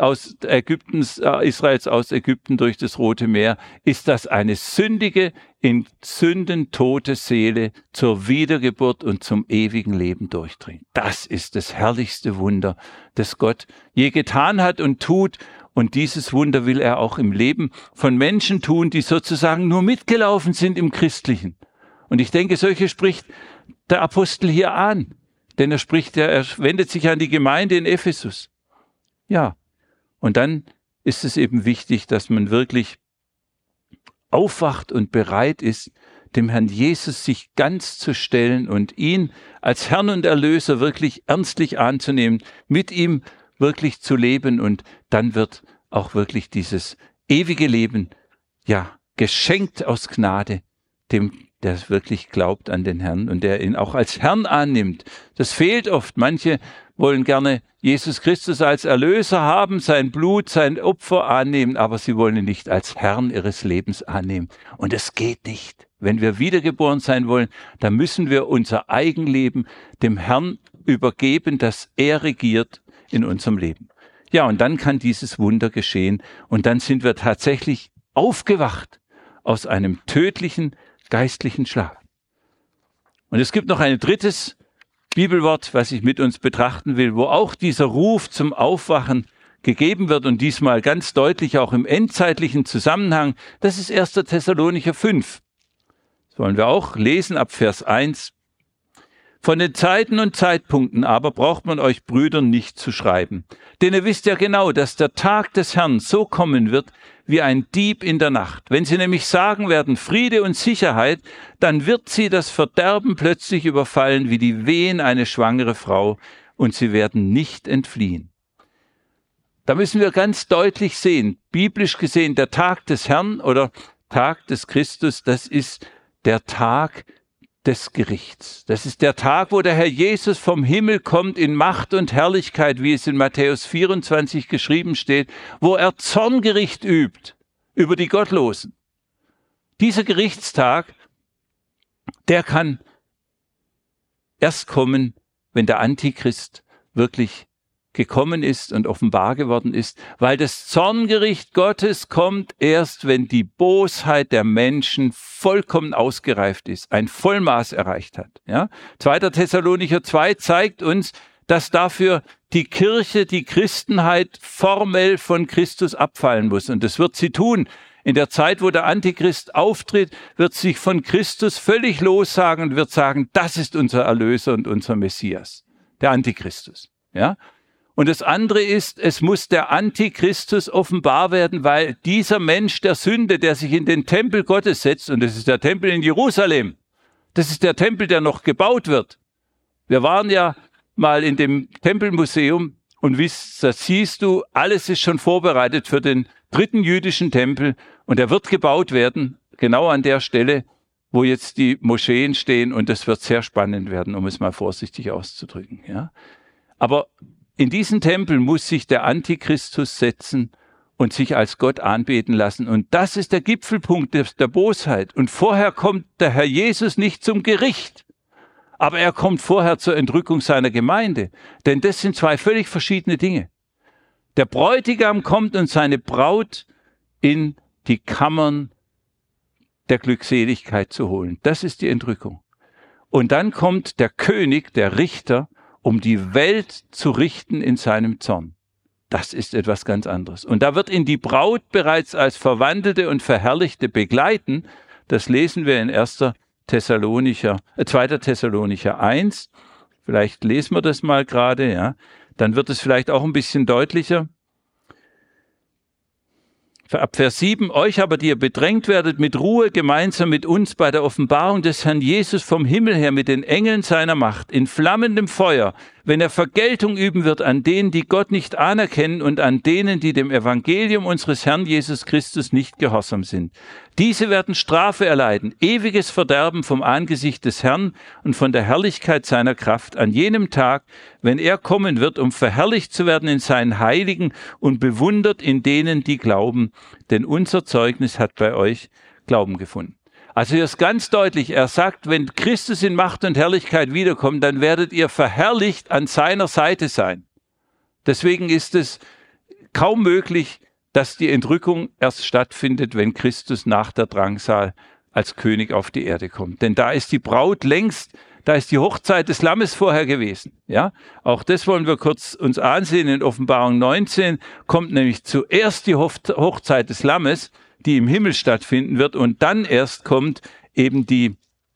Israels aus Ägypten durch das Rote Meer, ist das eine sündige, in Sünden tote Seele zur Wiedergeburt und zum ewigen Leben durchdringt. Das ist das herrlichste Wunder, das Gott je getan hat und tut. Und dieses Wunder will er auch im Leben von Menschen tun, die sozusagen nur mitgelaufen sind im Christlichen. Und ich denke, solche spricht der Apostel hier an, denn er wendet sich an die Gemeinde in Ephesus. Ja, und dann ist es eben wichtig, dass man wirklich aufwacht und bereit ist, dem Herrn Jesus sich ganz zu stellen und ihn als Herrn und Erlöser wirklich ernstlich anzunehmen, mit ihm wirklich zu leben, und dann wird auch wirklich dieses ewige Leben, ja, geschenkt aus Gnade dem, der wirklich glaubt an den Herrn und der ihn auch als Herrn annimmt. Das fehlt oft. Manche wollen gerne Jesus Christus als Erlöser haben, sein Blut, sein Opfer annehmen, aber sie wollen ihn nicht als Herrn ihres Lebens annehmen. Und es geht nicht. Wenn wir wiedergeboren sein wollen, dann müssen wir unser Eigenleben dem Herrn übergeben, dass er regiert in unserem Leben. Ja, und dann kann dieses Wunder geschehen und dann sind wir tatsächlich aufgewacht aus einem tödlichen geistlichen Schlaf. Und es gibt noch ein drittes Bibelwort, was ich mit uns betrachten will, wo auch dieser Ruf zum Aufwachen gegeben wird und diesmal ganz deutlich auch im endzeitlichen Zusammenhang. Das ist 1. Thessalonicher 5. Das wollen wir auch lesen ab Vers 1. Von den Zeiten und Zeitpunkten aber braucht man euch Brüdern nicht zu schreiben. Denn ihr wisst ja genau, dass der Tag des Herrn so kommen wird wie ein Dieb in der Nacht. Wenn sie nämlich sagen werden, Friede und Sicherheit, dann wird sie das Verderben plötzlich überfallen wie die Wehen eine schwangere Frau und sie werden nicht entfliehen. Da müssen wir ganz deutlich sehen, biblisch gesehen, der Tag des Herrn oder Tag des Christus, das ist der Tag des Gerichts. Das ist der Tag, wo der Herr Jesus vom Himmel kommt in Macht und Herrlichkeit, wie es in Matthäus 24 geschrieben steht, wo er Zorngericht übt über die Gottlosen. Dieser Gerichtstag, der kann erst kommen, wenn der Antichrist wirklich gekommen ist und offenbar geworden ist, weil das Zorngericht Gottes kommt erst, wenn die Bosheit der Menschen vollkommen ausgereift ist, ein Vollmaß erreicht hat. Ja? 2. Thessalonicher 2 zeigt uns, dass dafür die Kirche, die Christenheit formell von Christus abfallen muss. Und das wird sie tun. In der Zeit, wo der Antichrist auftritt, wird sich von Christus völlig lossagen und wird sagen, das ist unser Erlöser und unser Messias, der Antichristus. Ja? Und das andere ist, es muss der Antichristus offenbar werden, weil dieser Mensch der Sünde, der sich in den Tempel Gottes setzt, und das ist der Tempel in Jerusalem, das ist der Tempel, der noch gebaut wird. Wir waren ja mal in dem Tempelmuseum und da siehst du, alles ist schon vorbereitet für den 3. jüdischen Tempel und er wird gebaut werden, genau an der Stelle, wo jetzt die Moscheen stehen, und das wird sehr spannend werden, um es mal vorsichtig auszudrücken. Ja? Aber in diesen Tempel muss sich der Antichristus setzen und sich als Gott anbeten lassen. Und das ist der Gipfelpunkt der Bosheit. Und vorher kommt der Herr Jesus nicht zum Gericht, aber er kommt vorher zur Entrückung seiner Gemeinde. Denn das sind zwei völlig verschiedene Dinge. Der Bräutigam kommt und seine Braut in die Kammern der Glückseligkeit zu holen. Das ist die Entrückung. Und dann kommt der König, der Richter, um die Welt zu richten in seinem Zorn. Das ist etwas ganz anderes. Und da wird ihn die Braut bereits als verwandelte und verherrlichte begleiten. Das lesen wir in 2. Thessalonicher 1. Vielleicht lesen wir das mal gerade, ja. Dann wird es vielleicht auch ein bisschen deutlicher. Ab Vers 7, euch aber, die ihr bedrängt werdet, mit Ruhe gemeinsam mit uns bei der Offenbarung des Herrn Jesus vom Himmel her mit den Engeln seiner Macht, in flammendem Feuer, wenn er Vergeltung üben wird an denen, die Gott nicht anerkennen und an denen, die dem Evangelium unseres Herrn Jesus Christus nicht gehorsam sind. Diese werden Strafe erleiden, ewiges Verderben vom Angesicht des Herrn und von der Herrlichkeit seiner Kraft an jenem Tag, wenn er kommen wird, um verherrlicht zu werden in seinen Heiligen und bewundert in denen, die glauben, denn unser Zeugnis hat bei euch Glauben gefunden. Also hier ist ganz deutlich, er sagt, wenn Christus in Macht und Herrlichkeit wiederkommt, dann werdet ihr verherrlicht an seiner Seite sein. Deswegen ist es kaum möglich, dass die Entrückung erst stattfindet, wenn Christus nach der Drangsal als König auf die Erde kommt. Denn da ist die Braut längst, da ist die Hochzeit des Lammes vorher gewesen. Ja, auch das wollen wir kurz uns ansehen. In Offenbarung 19 kommt nämlich zuerst die Hochzeit des Lammes, die im Himmel stattfinden wird, und dann erst kommt eben die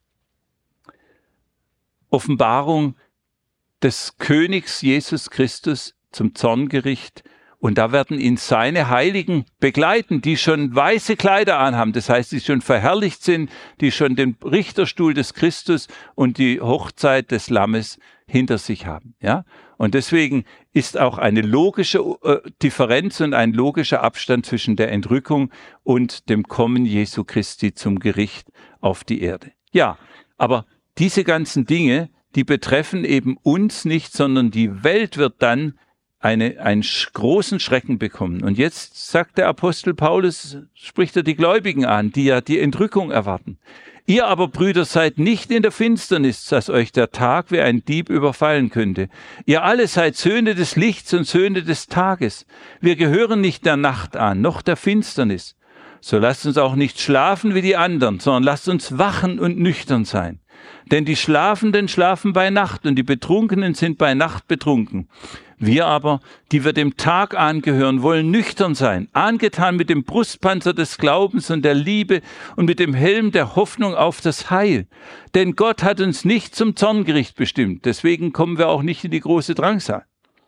Offenbarung des Königs Jesus Christus zum Zorngericht. Und da werden ihn seine Heiligen begleiten, die schon weiße Kleider anhaben, das heißt, die schon verherrlicht sind, die schon den Richterstuhl des Christus und die Hochzeit des Lammes hinter sich haben. Ja? Und deswegen ist auch eine logische Differenz und ein logischer Abstand zwischen der Entrückung und dem Kommen Jesu Christi zum Gericht auf die Erde. Ja, aber diese ganzen Dinge, die betreffen eben uns nicht, sondern die Welt wird dann einen großen Schrecken bekommen. Und jetzt sagt der Apostel Paulus, spricht er die Gläubigen an, die ja die Entrückung erwarten. Ihr aber, Brüder, seid nicht in der Finsternis, dass euch der Tag wie ein Dieb überfallen könnte. Ihr alle seid Söhne des Lichts und Söhne des Tages. Wir gehören nicht der Nacht an, noch der Finsternis, So lasst uns auch nicht schlafen wie die anderen, sondern lasst uns wachen und nüchtern sein. Denn die Schlafenden schlafen bei Nacht und die Betrunkenen sind bei Nacht betrunken. Wir aber, die wir dem Tag angehören, wollen nüchtern sein, angetan mit dem Brustpanzer des Glaubens und der Liebe und mit dem Helm der Hoffnung auf das Heil. Denn Gott hat uns nicht zum Zorngericht bestimmt, deswegen kommen wir auch nicht in die große Drangsal,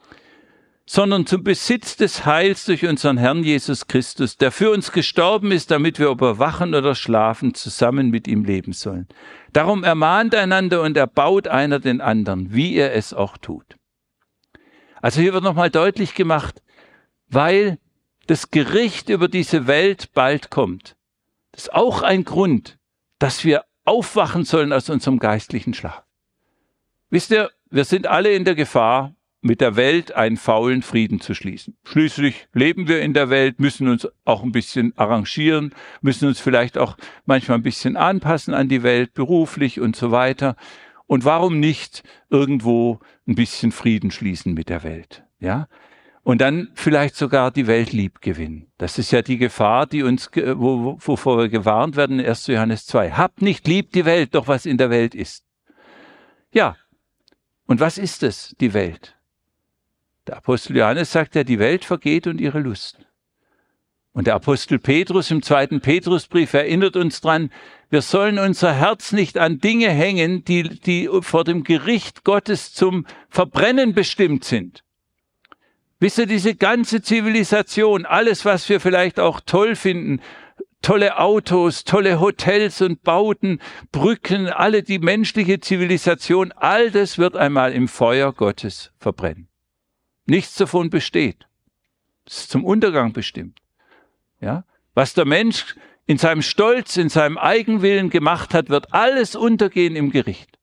sondern zum Besitz des Heils durch unseren Herrn Jesus Christus, der für uns gestorben ist, damit wir ob wir wachen oder schlafen, zusammen mit ihm leben sollen. Darum ermahnt einander und erbaut einer den anderen, wie ihr es auch tut. Also hier wird nochmal deutlich gemacht, weil das Gericht über diese Welt bald kommt. Das ist auch ein Grund, dass wir aufwachen sollen aus unserem geistlichen Schlaf. Wisst ihr, wir sind alle in der Gefahr, mit der Welt einen faulen Frieden zu schließen. Schließlich leben wir in der Welt, müssen uns auch ein bisschen arrangieren, müssen uns vielleicht auch manchmal ein bisschen anpassen an die Welt, beruflich und so weiter. Und warum nicht irgendwo ein bisschen Frieden schließen mit der Welt? Ja? Und dann vielleicht sogar die Welt lieb gewinnen. Das ist ja die Gefahr, die uns, wovor wir gewarnt werden in 1. Johannes 2. Habt nicht lieb die Welt, doch was in der Welt ist. Ja, und was ist es, die Welt? Der Apostel Johannes sagt ja, die Welt vergeht und ihre Lust. Und der Apostel Petrus im 2. Petrusbrief erinnert uns dran, wir sollen unser Herz nicht an Dinge hängen, die vor dem Gericht Gottes zum Verbrennen bestimmt sind. Wisst ihr, diese ganze Zivilisation, alles, was wir vielleicht auch toll finden, tolle Autos, tolle Hotels und Bauten, Brücken, alle die menschliche Zivilisation, all das wird einmal im Feuer Gottes verbrennen. Nichts davon besteht. Es ist zum Untergang bestimmt. Ja? Was der Mensch in seinem Stolz, in seinem Eigenwillen gemacht hat, wird alles untergehen im Gericht.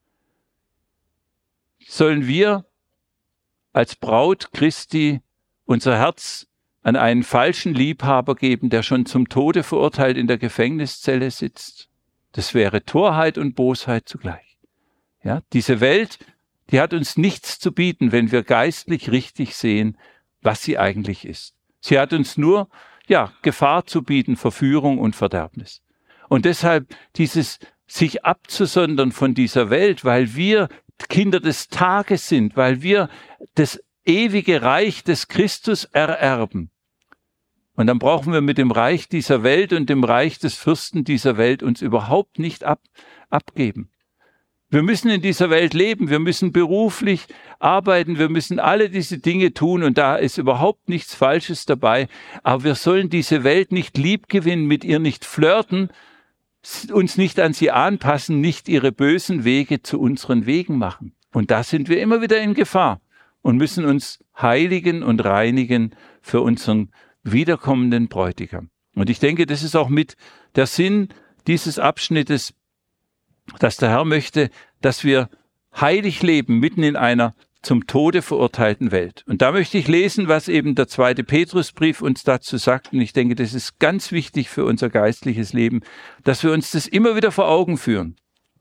Sollen wir als Braut Christi unser Herz an einen falschen Liebhaber geben, der schon zum Tode verurteilt in der Gefängniszelle sitzt? Das wäre Torheit und Bosheit zugleich. Ja? Diese Welt, die hat uns nichts zu bieten, wenn wir geistlich richtig sehen, was sie eigentlich ist. Sie hat uns nur Gefahr zu bieten, Verführung und Verderbnis. Und deshalb dieses sich abzusondern von dieser Welt, weil wir Kinder des Tages sind, weil wir das ewige Reich des Christus ererben. Und dann brauchen wir mit dem Reich dieser Welt und dem Reich des Fürsten dieser Welt uns überhaupt nicht abgeben. Wir müssen in dieser Welt leben, wir müssen beruflich arbeiten, wir müssen alle diese Dinge tun und da ist überhaupt nichts Falsches dabei. Aber wir sollen diese Welt nicht liebgewinnen, mit ihr nicht flirten, uns nicht an sie anpassen, nicht ihre bösen Wege zu unseren Wegen machen. Und da sind wir immer wieder in Gefahr und müssen uns heiligen und reinigen für unseren wiederkommenden Bräutigam. Und ich denke, das ist auch mit der Sinn dieses Abschnittes, dass der Herr möchte, dass wir heilig leben, mitten in einer zum Tode verurteilten Welt. Und da möchte ich lesen, was eben der 2. Petrusbrief uns dazu sagt. Und ich denke, das ist ganz wichtig für unser geistliches Leben, dass wir uns das immer wieder vor Augen führen.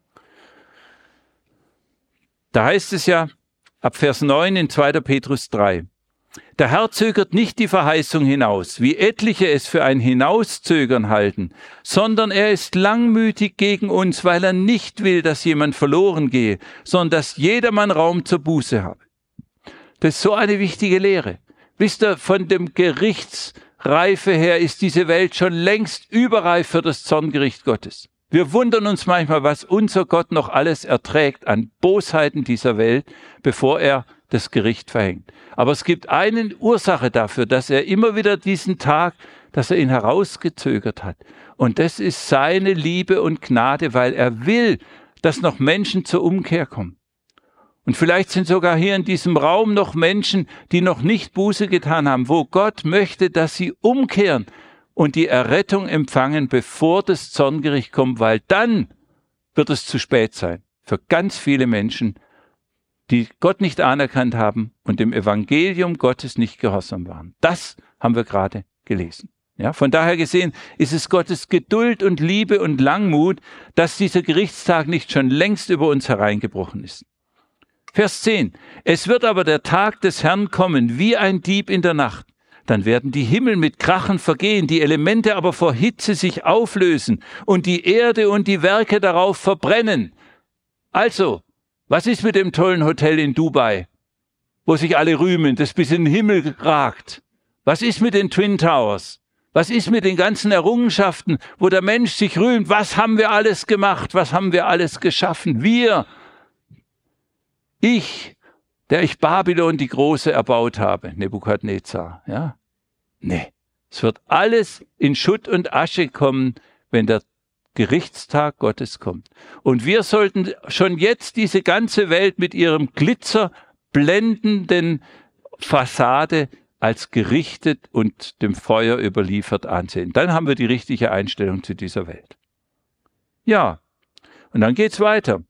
Da heißt es ja ab Vers 9 in 2. Petrus 3. Der Herr zögert nicht die Verheißung hinaus, wie etliche es für ein Hinauszögern halten, sondern er ist langmütig gegen uns, weil er nicht will, dass jemand verloren gehe, sondern dass jedermann Raum zur Buße habe. Das ist so eine wichtige Lehre. Wisst ihr, von dem Gerichtsreife her ist diese Welt schon längst überreif für das Zorngericht Gottes. Wir wundern uns manchmal, was unser Gott noch alles erträgt an Bosheiten dieser Welt, bevor er das Gericht verhängt. Aber es gibt eine Ursache dafür, dass er immer wieder diesen Tag, dass er ihn herausgezögert hat. Und das ist seine Liebe und Gnade, weil er will, dass noch Menschen zur Umkehr kommen. Und vielleicht sind sogar hier in diesem Raum noch Menschen, die noch nicht Buße getan haben, wo Gott möchte, dass sie umkehren und die Errettung empfangen, bevor das Zorngericht kommt, weil dann wird es zu spät sein für ganz viele Menschen, die Gott nicht anerkannt haben und dem Evangelium Gottes nicht gehorsam waren. Das haben wir gerade gelesen. Ja, von daher gesehen ist es Gottes Geduld und Liebe und Langmut, dass dieser Gerichtstag nicht schon längst über uns hereingebrochen ist. Vers 10. Es wird aber der Tag des Herrn kommen, wie ein Dieb in der Nacht. dann werden die Himmel mit Krachen vergehen, die Elemente aber vor Hitze sich auflösen und die Erde und die Werke darauf verbrennen. Also, was ist mit dem tollen Hotel in Dubai, wo sich alle rühmen, das bis in den Himmel ragt? Was ist mit den Twin Towers? Was ist mit den ganzen Errungenschaften, wo der Mensch sich rühmt? Was haben wir alles gemacht? Was haben wir alles geschaffen? Der ich Babylon die Große erbaut habe, Nebukadnezar. Ja? Nee, es wird alles in Schutt und Asche kommen, wenn der Gerichtstag Gottes kommt. Und wir sollten schon jetzt diese ganze Welt mit ihrem glitzerblendenden Fassade als gerichtet und dem Feuer überliefert ansehen. Dann haben wir die richtige Einstellung zu dieser Welt. Ja, und dann geht's weiter.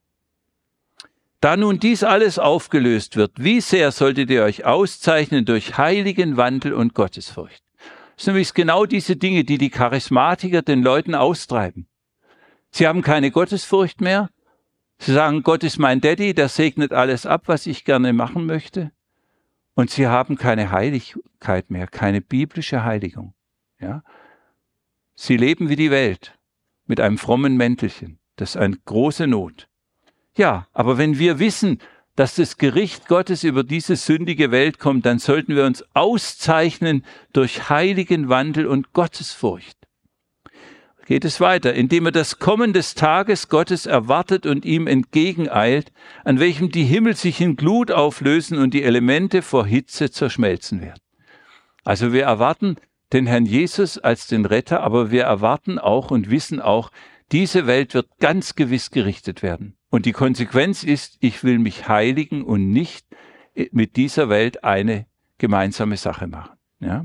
Da nun dies alles aufgelöst wird, wie sehr solltet ihr euch auszeichnen durch heiligen Wandel und Gottesfurcht? Das sind nämlich genau diese Dinge, die die Charismatiker den Leuten austreiben. Sie haben keine Gottesfurcht mehr. Sie sagen, Gott ist mein Daddy, der segnet alles ab, was ich gerne machen möchte. Und sie haben keine Heiligkeit mehr, keine biblische Heiligung. Ja? Sie leben wie die Welt, mit einem frommen Mäntelchen. Das ist eine große Not. Ja, aber wenn wir wissen, dass das Gericht Gottes über diese sündige Welt kommt, dann sollten wir uns auszeichnen durch heiligen Wandel und Gottesfurcht. Geht es weiter, indem er das Kommen des Tages Gottes erwartet und ihm entgegeneilt, an welchem die Himmel sich in Glut auflösen und die Elemente vor Hitze zerschmelzen werden. Also wir erwarten den Herrn Jesus als den Retter, aber wir erwarten auch und wissen auch, diese Welt wird ganz gewiss gerichtet werden. Und die Konsequenz ist, ich will mich heiligen und nicht mit dieser Welt eine gemeinsame Sache machen. Ja?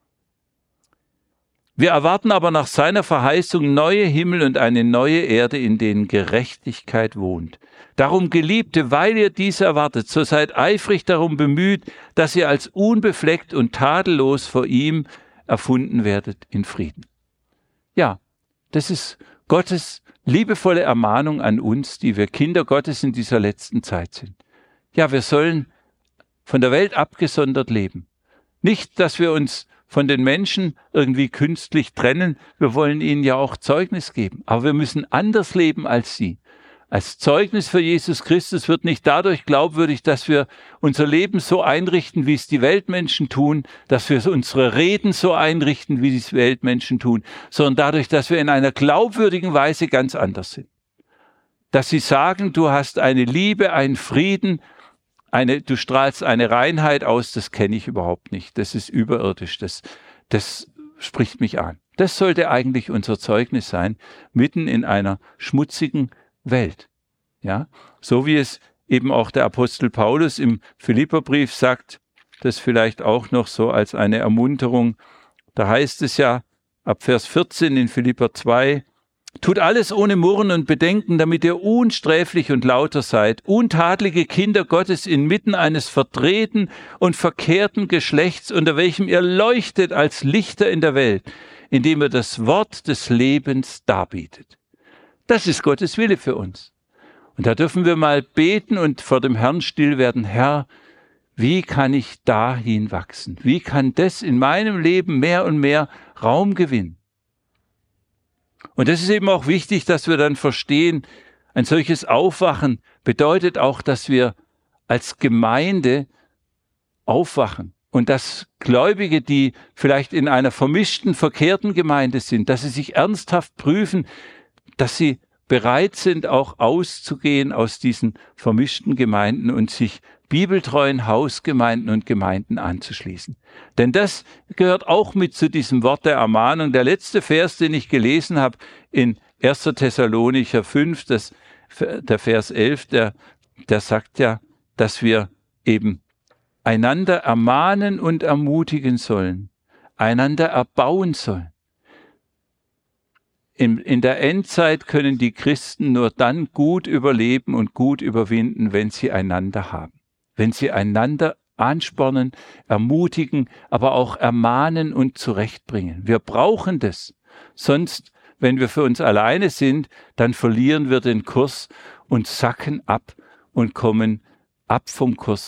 Wir erwarten aber nach seiner Verheißung neue Himmel und eine neue Erde, in denen Gerechtigkeit wohnt. Darum, Geliebte, weil ihr dies erwartet, so seid eifrig darum bemüht, dass ihr als unbefleckt und tadellos vor ihm erfunden werdet in Frieden. Ja, das ist Gottes liebevolle Ermahnung an uns, die wir Kinder Gottes in dieser letzten Zeit sind. Ja, wir sollen von der Welt abgesondert leben. Nicht, dass wir uns von den Menschen irgendwie künstlich trennen. Wir wollen ihnen ja auch Zeugnis geben. Aber wir müssen anders leben als sie. Als Zeugnis für Jesus Christus wird nicht dadurch glaubwürdig, dass wir unser Leben so einrichten, wie es die Weltmenschen tun, dass wir unsere Reden so einrichten, wie die Weltmenschen tun, sondern dadurch, dass wir in einer glaubwürdigen Weise ganz anders sind. Dass sie sagen, du hast eine Liebe, einen Frieden, du strahlst eine Reinheit aus, das kenne ich überhaupt nicht. Das ist überirdisch, das spricht mich an. Das sollte eigentlich unser Zeugnis sein, mitten in einer schmutzigen Welt. Ja, so wie es eben auch der Apostel Paulus im Philipperbrief sagt, das vielleicht auch noch so als eine Ermunterung. Da heißt es ja ab Vers 14 in Philipper 2, tut alles ohne Murren und Bedenken, damit ihr unsträflich und lauter seid, untadlige Kinder Gottes inmitten eines verdrehten und verkehrten Geschlechts, unter welchem ihr leuchtet als Lichter in der Welt, indem ihr das Wort des Lebens darbietet. Das ist Gottes Wille für uns. Und da dürfen wir mal beten und vor dem Herrn still werden. Herr, wie kann ich dahin wachsen? Wie kann das in meinem Leben mehr und mehr Raum gewinnen? Und das ist eben auch wichtig, dass wir dann verstehen, ein solches Aufwachen bedeutet auch, dass wir als Gemeinde aufwachen. Und dass Gläubige, die vielleicht in einer vermischten, verkehrten Gemeinde sind, dass sie sich ernsthaft prüfen, dass sie bereit sind, auch auszugehen aus diesen vermischten Gemeinden und sich bibeltreuen Hausgemeinden und Gemeinden anzuschließen. Denn das gehört auch mit zu diesem Wort der Ermahnung. Der letzte Vers, den ich gelesen habe in 1. Thessalonicher 5, der Vers 11, der sagt ja, dass wir eben einander ermahnen und ermutigen sollen, einander erbauen sollen. In der Endzeit können die Christen nur dann gut überleben und gut überwinden, wenn sie einander haben. Wenn sie einander anspornen, ermutigen, aber auch ermahnen und zurechtbringen. Wir brauchen das. Sonst, wenn wir für uns alleine sind, dann verlieren wir den Kurs und sacken ab und kommen ab vom Kurs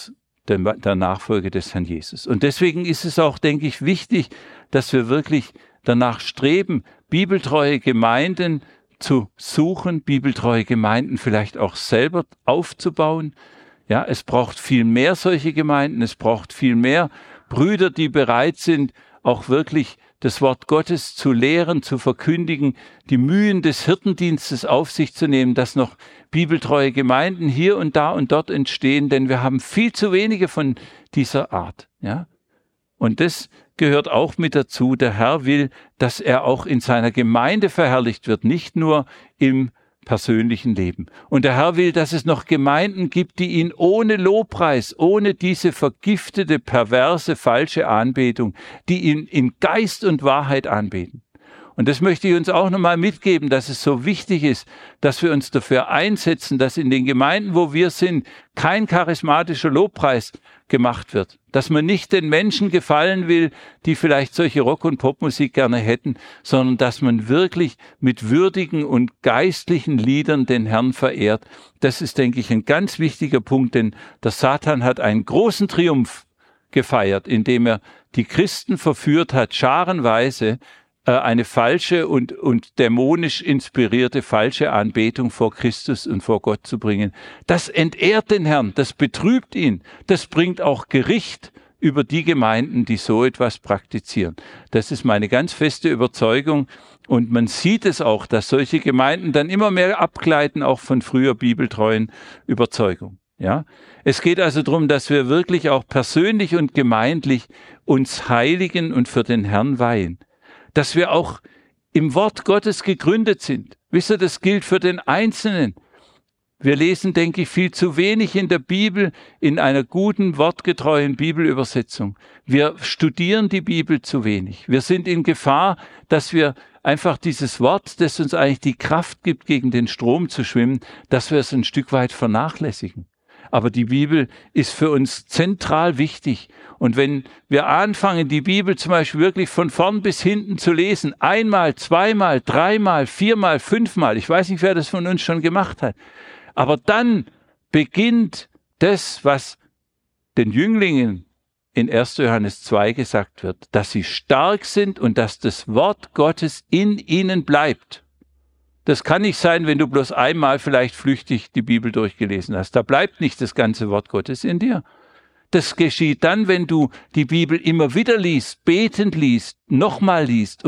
der Nachfolge des Herrn Jesus. Und deswegen ist es auch, denke ich, wichtig, dass wir wirklich danach streben, bibeltreue Gemeinden zu suchen, bibeltreue Gemeinden vielleicht auch selber aufzubauen. Ja, es braucht viel mehr solche Gemeinden, es braucht viel mehr Brüder, die bereit sind, auch wirklich das Wort Gottes zu lehren, zu verkündigen, die Mühen des Hirtendienstes auf sich zu nehmen, dass noch bibeltreue Gemeinden hier und da und dort entstehen, denn wir haben viel zu wenige von dieser Art. Ja? Und das gehört auch mit dazu. Der Herr will, dass er auch in seiner Gemeinde verherrlicht wird, nicht nur im persönlichen Leben. Und der Herr will, dass es noch Gemeinden gibt, die ihn ohne Lobpreis, ohne diese vergiftete, perverse, falsche Anbetung, die ihn in Geist und Wahrheit anbeten. Und das möchte ich uns auch nochmal mitgeben, dass es so wichtig ist, dass wir uns dafür einsetzen, dass in den Gemeinden, wo wir sind, kein charismatischer Lobpreis gemacht wird. Dass man nicht den Menschen gefallen will, die vielleicht solche Rock- und Popmusik gerne hätten, sondern dass man wirklich mit würdigen und geistlichen Liedern den Herrn verehrt. Das ist, denke ich, ein ganz wichtiger Punkt, denn der Satan hat einen großen Triumph gefeiert, indem er die Christen verführt hat, scharenweise eine falsche und dämonisch inspirierte falsche Anbetung vor Christus und vor Gott zu bringen. Das entehrt den Herrn, das betrübt ihn, das bringt auch Gericht über die Gemeinden, die so etwas praktizieren. Das ist meine ganz feste Überzeugung und man sieht es auch, dass solche Gemeinden dann immer mehr abgleiten, auch von früher bibeltreuen Überzeugungen. Ja? Es geht also darum, dass wir wirklich auch persönlich und gemeindlich uns heiligen und für den Herrn weihen. Dass wir auch im Wort Gottes gegründet sind. Wisst ihr, das gilt für den Einzelnen. Wir lesen, denke ich, viel zu wenig in der Bibel, in einer guten, wortgetreuen Bibelübersetzung. Wir studieren die Bibel zu wenig. Wir sind in Gefahr, dass wir einfach dieses Wort, das uns eigentlich die Kraft gibt, gegen den Strom zu schwimmen, dass wir es ein Stück weit vernachlässigen. Aber die Bibel ist für uns zentral wichtig. Und wenn wir anfangen, die Bibel zum Beispiel wirklich von vorn bis hinten zu lesen, einmal, zweimal, dreimal, viermal, fünfmal, ich weiß nicht, wer das von uns schon gemacht hat, aber dann beginnt das, was den Jünglingen in 1. Johannes 2 gesagt wird, dass sie stark sind und dass das Wort Gottes in ihnen bleibt. Das kann nicht sein, wenn du bloß einmal vielleicht flüchtig die Bibel durchgelesen hast. Da bleibt nicht das ganze Wort Gottes in dir. Das geschieht dann, wenn du die Bibel immer wieder liest, betend liest, nochmal liest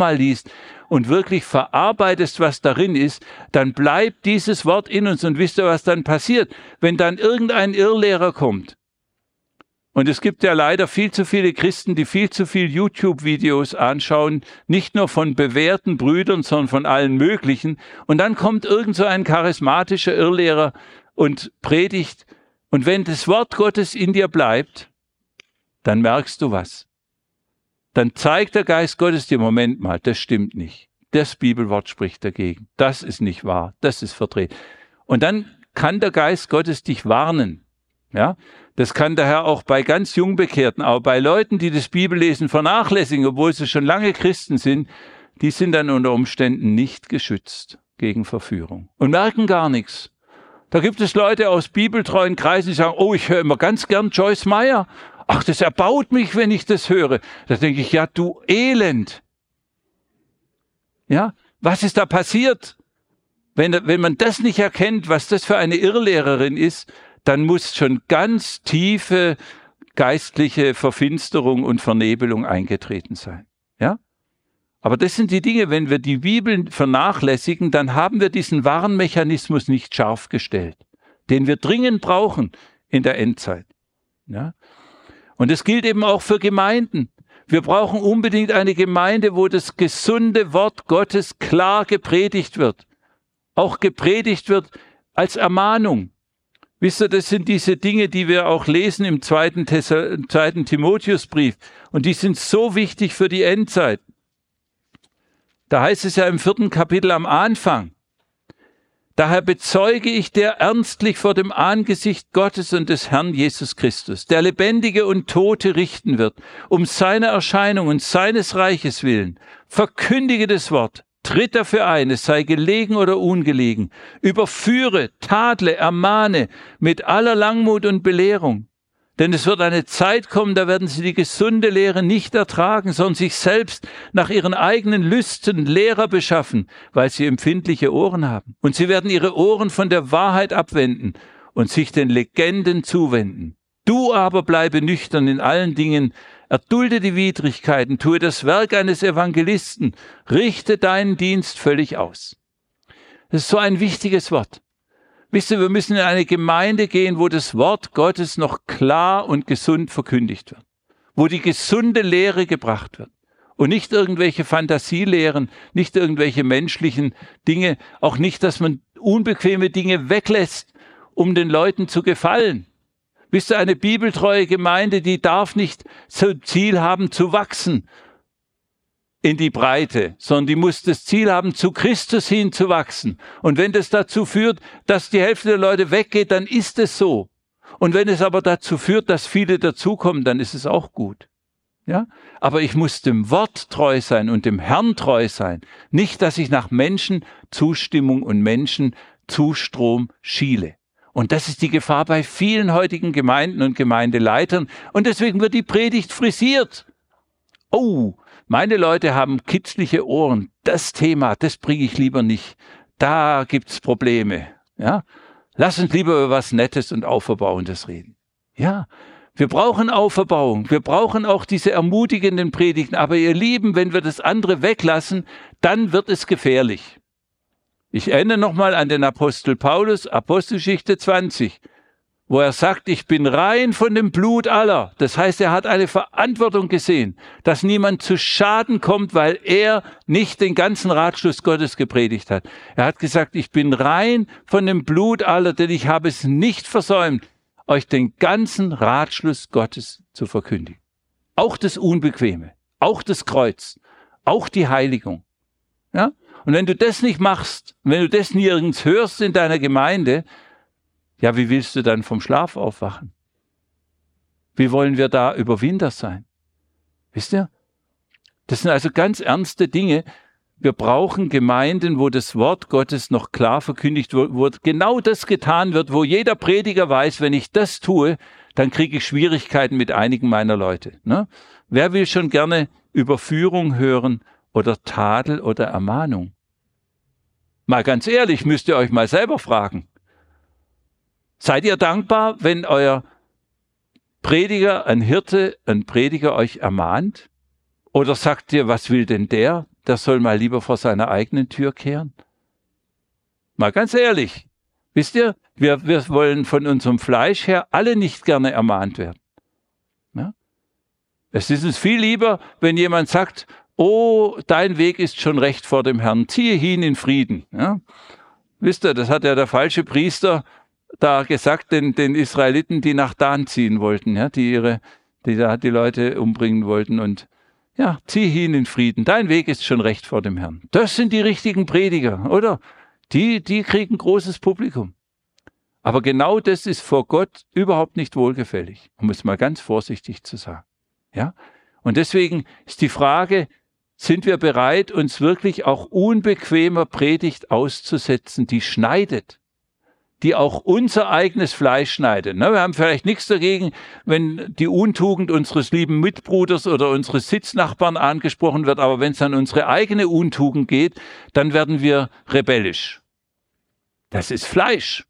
und wirklich verarbeitest, was darin ist, dann bleibt dieses Wort in uns. Und wisst ihr, was dann passiert? Wenn dann irgendein Irrlehrer kommt, und es gibt ja leider viel zu viele Christen, die viel zu viel YouTube-Videos anschauen, nicht nur von bewährten Brüdern, sondern von allen möglichen. Und dann kommt irgend so ein charismatischer Irrlehrer und predigt. Und wenn das Wort Gottes in dir bleibt, dann merkst du was. Dann zeigt der Geist Gottes dir, Moment mal, das stimmt nicht. Das Bibelwort spricht dagegen. Das ist nicht wahr. Das ist verdreht. Und dann kann der Geist Gottes dich warnen. Ja, das kann der Herr auch bei ganz Jungbekehrten, aber bei Leuten, die das Bibellesen vernachlässigen, obwohl sie schon lange Christen sind, die sind dann unter Umständen nicht geschützt gegen Verführung und merken gar nichts. Da gibt es Leute aus bibeltreuen Kreisen, die sagen, oh, ich höre immer ganz gern Joyce Meyer. Ach, das erbaut mich, wenn ich das höre. Da denke ich, ja, du Elend. Ja, was ist da passiert? Wenn man das nicht erkennt, was das für eine Irrlehrerin ist, dann muss schon ganz tiefe geistliche Verfinsterung und Vernebelung eingetreten sein. Ja? Aber das sind die Dinge, wenn wir die Bibel vernachlässigen, dann haben wir diesen Warnmechanismus nicht scharf gestellt, den wir dringend brauchen in der Endzeit. Ja? Und das gilt eben auch für Gemeinden. Wir brauchen unbedingt eine Gemeinde, wo das gesunde Wort Gottes klar gepredigt wird. Auch gepredigt wird als Ermahnung. Wisst ihr, das sind diese Dinge, die wir auch lesen im 2. Timotheusbrief. Und die sind so wichtig für die Endzeit. Da heißt es ja im 4. Kapitel am Anfang: Daher bezeuge ich dir ernstlich vor dem Angesicht Gottes und des Herrn Jesus Christus, der Lebendige und Tote richten wird, um seine Erscheinung und seines Reiches willen. Verkündige das Wort. Tritt dafür ein, es sei gelegen oder ungelegen. Überführe, tadle, ermahne mit aller Langmut und Belehrung. Denn es wird eine Zeit kommen, da werden sie die gesunde Lehre nicht ertragen, sondern sich selbst nach ihren eigenen Lüsten Lehrer beschaffen, weil sie empfindliche Ohren haben. Und sie werden ihre Ohren von der Wahrheit abwenden und sich den Legenden zuwenden. Du aber bleibe nüchtern in allen Dingen, erdulde die Widrigkeiten, tue das Werk eines Evangelisten, richte deinen Dienst völlig aus. Das ist so ein wichtiges Wort. Wisst ihr, wir müssen in eine Gemeinde gehen, wo das Wort Gottes noch klar und gesund verkündigt wird, wo die gesunde Lehre gebracht wird und nicht irgendwelche Fantasielehren, nicht irgendwelche menschlichen Dinge, auch nicht, dass man unbequeme Dinge weglässt, um den Leuten zu gefallen. Wisst ihr, eine bibeltreue Gemeinde, die darf nicht zum Ziel haben, zu wachsen in die Breite, sondern die muss das Ziel haben, zu Christus hin zu wachsen. Und wenn das dazu führt, dass die Hälfte der Leute weggeht, dann ist es so. Und wenn es aber dazu führt, dass viele dazukommen, dann ist es auch gut. Ja? Aber ich muss dem Wort treu sein und dem Herrn treu sein. Nicht, dass ich nach Menschenzustimmung und Menschenzustrom schiele. Und das ist die Gefahr bei vielen heutigen Gemeinden und Gemeindeleitern. Und deswegen wird die Predigt frisiert. Oh, meine Leute haben kitzliche Ohren. Das Thema, das bringe ich lieber nicht. Da gibt's Probleme. Ja? Lass uns lieber über was Nettes und Auferbauendes reden. Ja, wir brauchen Auferbauung. Wir brauchen auch diese ermutigenden Predigten. Aber ihr Lieben, wenn wir das andere weglassen, dann wird es gefährlich. Ich erinnere nochmal an den Apostel Paulus, Apostelgeschichte 20, wo er sagt, ich bin rein von dem Blut aller. Das heißt, er hat eine Verantwortung gesehen, dass niemand zu Schaden kommt, weil er nicht den ganzen Ratschluss Gottes gepredigt hat. Er hat gesagt, ich bin rein von dem Blut aller, denn ich habe es nicht versäumt, euch den ganzen Ratschluss Gottes zu verkündigen. Auch das Unbequeme, auch das Kreuz, auch die Heiligung. Ja? Und wenn du das nicht machst, wenn du das nirgends hörst in deiner Gemeinde, ja, wie willst du dann vom Schlaf aufwachen? Wie wollen wir da Überwinder sein? Wisst ihr? Das sind also ganz ernste Dinge. Wir brauchen Gemeinden, wo das Wort Gottes noch klar verkündigt wird, wo genau das getan wird, wo jeder Prediger weiß, wenn ich das tue, dann kriege ich Schwierigkeiten mit einigen meiner Leute. Ne? Wer will schon gerne Überführung hören oder Tadel oder Ermahnung? Mal ganz ehrlich, müsst ihr euch mal selber fragen. Seid ihr dankbar, wenn euer Prediger, ein Hirte, ein Prediger euch ermahnt? Oder sagt ihr, was will denn der? Der soll mal lieber vor seiner eigenen Tür kehren? Mal ganz ehrlich, wisst ihr, wir wollen von unserem Fleisch her alle nicht gerne ermahnt werden. Ja? Es ist uns viel lieber, wenn jemand sagt, oh, dein Weg ist schon recht vor dem Herrn, ziehe hin in Frieden. Ja? Wisst ihr, das hat ja der falsche Priester da gesagt, den Israeliten, die nach Dan ziehen wollten, ja, die da die Leute umbringen wollten und ja, zieh hin in Frieden, dein Weg ist schon recht vor dem Herrn. Das sind die richtigen Prediger, oder? Die kriegen großes Publikum. Aber genau das ist vor Gott überhaupt nicht wohlgefällig, um es mal ganz vorsichtig zu sagen. Ja? Und deswegen ist die Frage, sind wir bereit, uns wirklich auch unbequemer Predigt auszusetzen, die schneidet, die auch unser eigenes Fleisch schneidet. Wir haben vielleicht nichts dagegen, wenn die Untugend unseres lieben Mitbruders oder unseres Sitznachbarn angesprochen wird, aber wenn es an unsere eigene Untugend geht, dann werden wir rebellisch. Das ist Fleisch.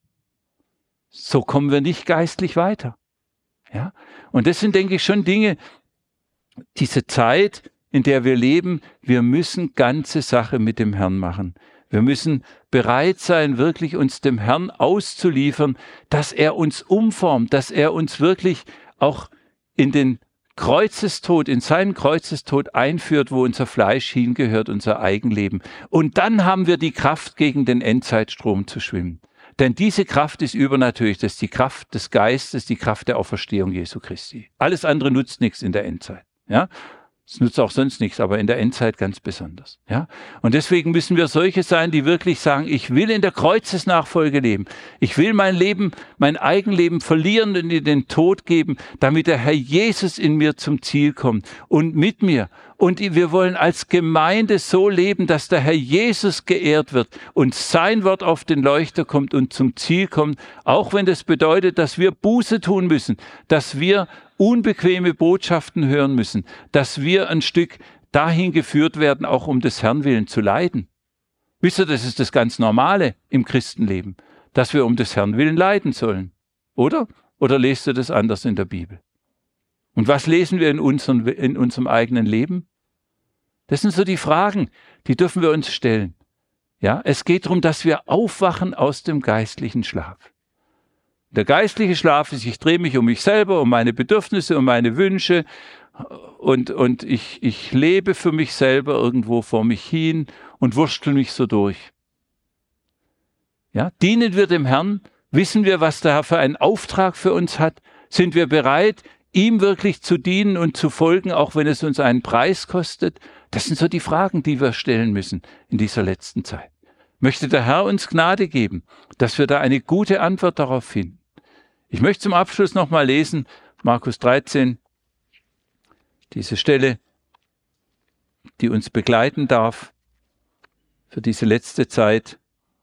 So kommen wir nicht geistlich weiter. Ja? Und das sind, denke ich, schon Dinge, diese Zeit, in der wir leben, wir müssen ganze Sache mit dem Herrn machen. Wir müssen bereit sein, wirklich uns dem Herrn auszuliefern, dass er uns umformt, dass er uns wirklich auch in den Kreuzestod, in seinen Kreuzestod einführt, wo unser Fleisch hingehört, unser Eigenleben. Und dann haben wir die Kraft, gegen den Endzeitstrom zu schwimmen. Denn diese Kraft ist übernatürlich, das ist die Kraft des Geistes, die Kraft der Auferstehung Jesu Christi. Alles andere nutzt nichts in der Endzeit. Ja? Es nutzt auch sonst nichts, aber in der Endzeit ganz besonders. Ja? Und deswegen müssen wir solche sein, die wirklich sagen, ich will in der Kreuzesnachfolge leben. Ich will mein Leben, mein Eigenleben verlieren und in den Tod geben, damit der Herr Jesus in mir zum Ziel kommt und mit mir Und wir wollen als Gemeinde so leben, dass der Herr Jesus geehrt wird und sein Wort auf den Leuchter kommt und zum Ziel kommt, auch wenn das bedeutet, dass wir Buße tun müssen, dass wir unbequeme Botschaften hören müssen, dass wir ein Stück dahin geführt werden, auch um des Herrn willen zu leiden. Wisst ihr, das ist das ganz Normale im Christenleben, dass wir um des Herrn willen leiden sollen, oder? Oder lest ihr das anders in der Bibel? Und was lesen wir in unserem eigenen Leben? Das sind so die Fragen, die dürfen wir uns stellen. Ja, es geht darum, dass wir aufwachen aus dem geistlichen Schlaf. Der geistliche Schlaf ist, ich drehe mich um mich selber, um meine Bedürfnisse, um meine Wünsche und ich lebe für mich selber irgendwo vor mich hin und wurstel mich so durch. Ja, dienen wir dem Herrn? Wissen wir, was der Herr für einen Auftrag für uns hat? Sind wir bereit, ihm wirklich zu dienen und zu folgen, auch wenn es uns einen Preis kostet? Das sind so die Fragen, die wir stellen müssen in dieser letzten Zeit. Möchte der Herr uns Gnade geben, dass wir da eine gute Antwort darauf finden. Ich möchte zum Abschluss nochmal lesen, Markus 13, diese Stelle, die uns begleiten darf für diese letzte Zeit.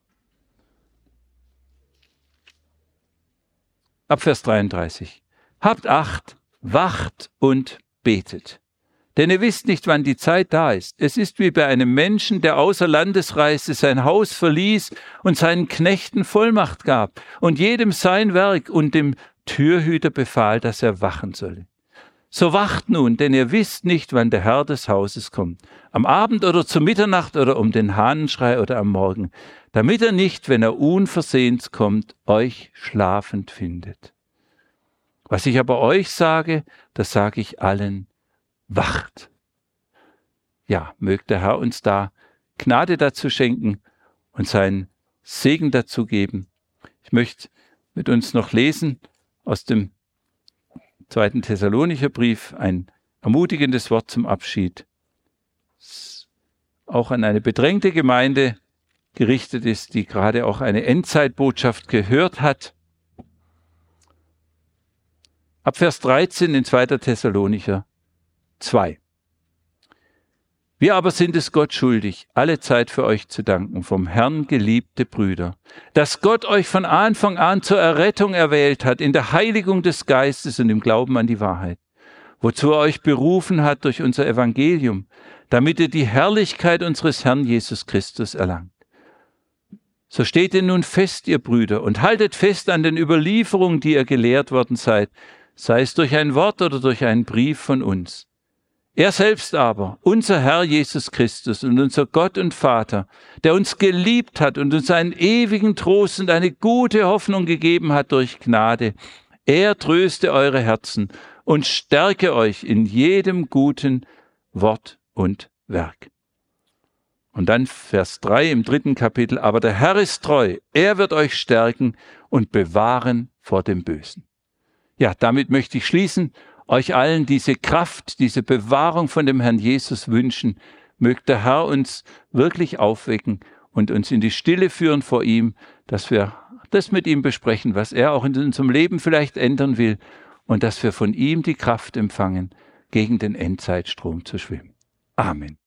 Ab Vers 33. Habt Acht, wacht und betet. Denn ihr wisst nicht, wann die Zeit da ist. Es ist wie bei einem Menschen, der außer Landes reiste, sein Haus verließ und seinen Knechten Vollmacht gab und jedem sein Werk und dem Türhüter befahl, dass er wachen solle. So wacht nun, denn ihr wisst nicht, wann der Herr des Hauses kommt. Am Abend oder zur Mitternacht oder um den Hahnenschrei oder am Morgen, damit er nicht, wenn er unversehens kommt, euch schlafend findet. Was ich aber euch sage, das sage ich allen, wacht. Ja, möge der Herr uns da Gnade dazu schenken und seinen Segen dazu geben. Ich möchte mit uns noch lesen aus dem 2. Thessalonicher Brief, ein ermutigendes Wort zum Abschied. Auch an eine bedrängte Gemeinde gerichtet ist, die gerade auch eine Endzeitbotschaft gehört hat. Ab Vers 13 in 2. Thessalonicher 2. Wir aber sind es Gott schuldig, alle Zeit für euch zu danken, vom Herrn geliebte Brüder, dass Gott euch von Anfang an zur Errettung erwählt hat, in der Heiligung des Geistes und im Glauben an die Wahrheit, wozu er euch berufen hat durch unser Evangelium, damit ihr die Herrlichkeit unseres Herrn Jesus Christus erlangt. So steht ihr nun fest, ihr Brüder, und haltet fest an den Überlieferungen, die ihr gelehrt worden seid, sei es durch ein Wort oder durch einen Brief von uns. Er selbst aber, unser Herr Jesus Christus und unser Gott und Vater, der uns geliebt hat und uns einen ewigen Trost und eine gute Hoffnung gegeben hat durch Gnade, er tröste eure Herzen und stärke euch in jedem guten Wort und Werk. Und dann Vers 3 im 3. Kapitel, aber der Herr ist treu, er wird euch stärken und bewahren vor dem Bösen. Ja, damit möchte ich schließen, euch allen diese Kraft, diese Bewahrung von dem Herrn Jesus wünschen. Möge der Herr uns wirklich aufwecken und uns in die Stille führen vor ihm, dass wir das mit ihm besprechen, was er auch in unserem Leben vielleicht ändern will und dass wir von ihm die Kraft empfangen, gegen den Endzeitstrom zu schwimmen. Amen.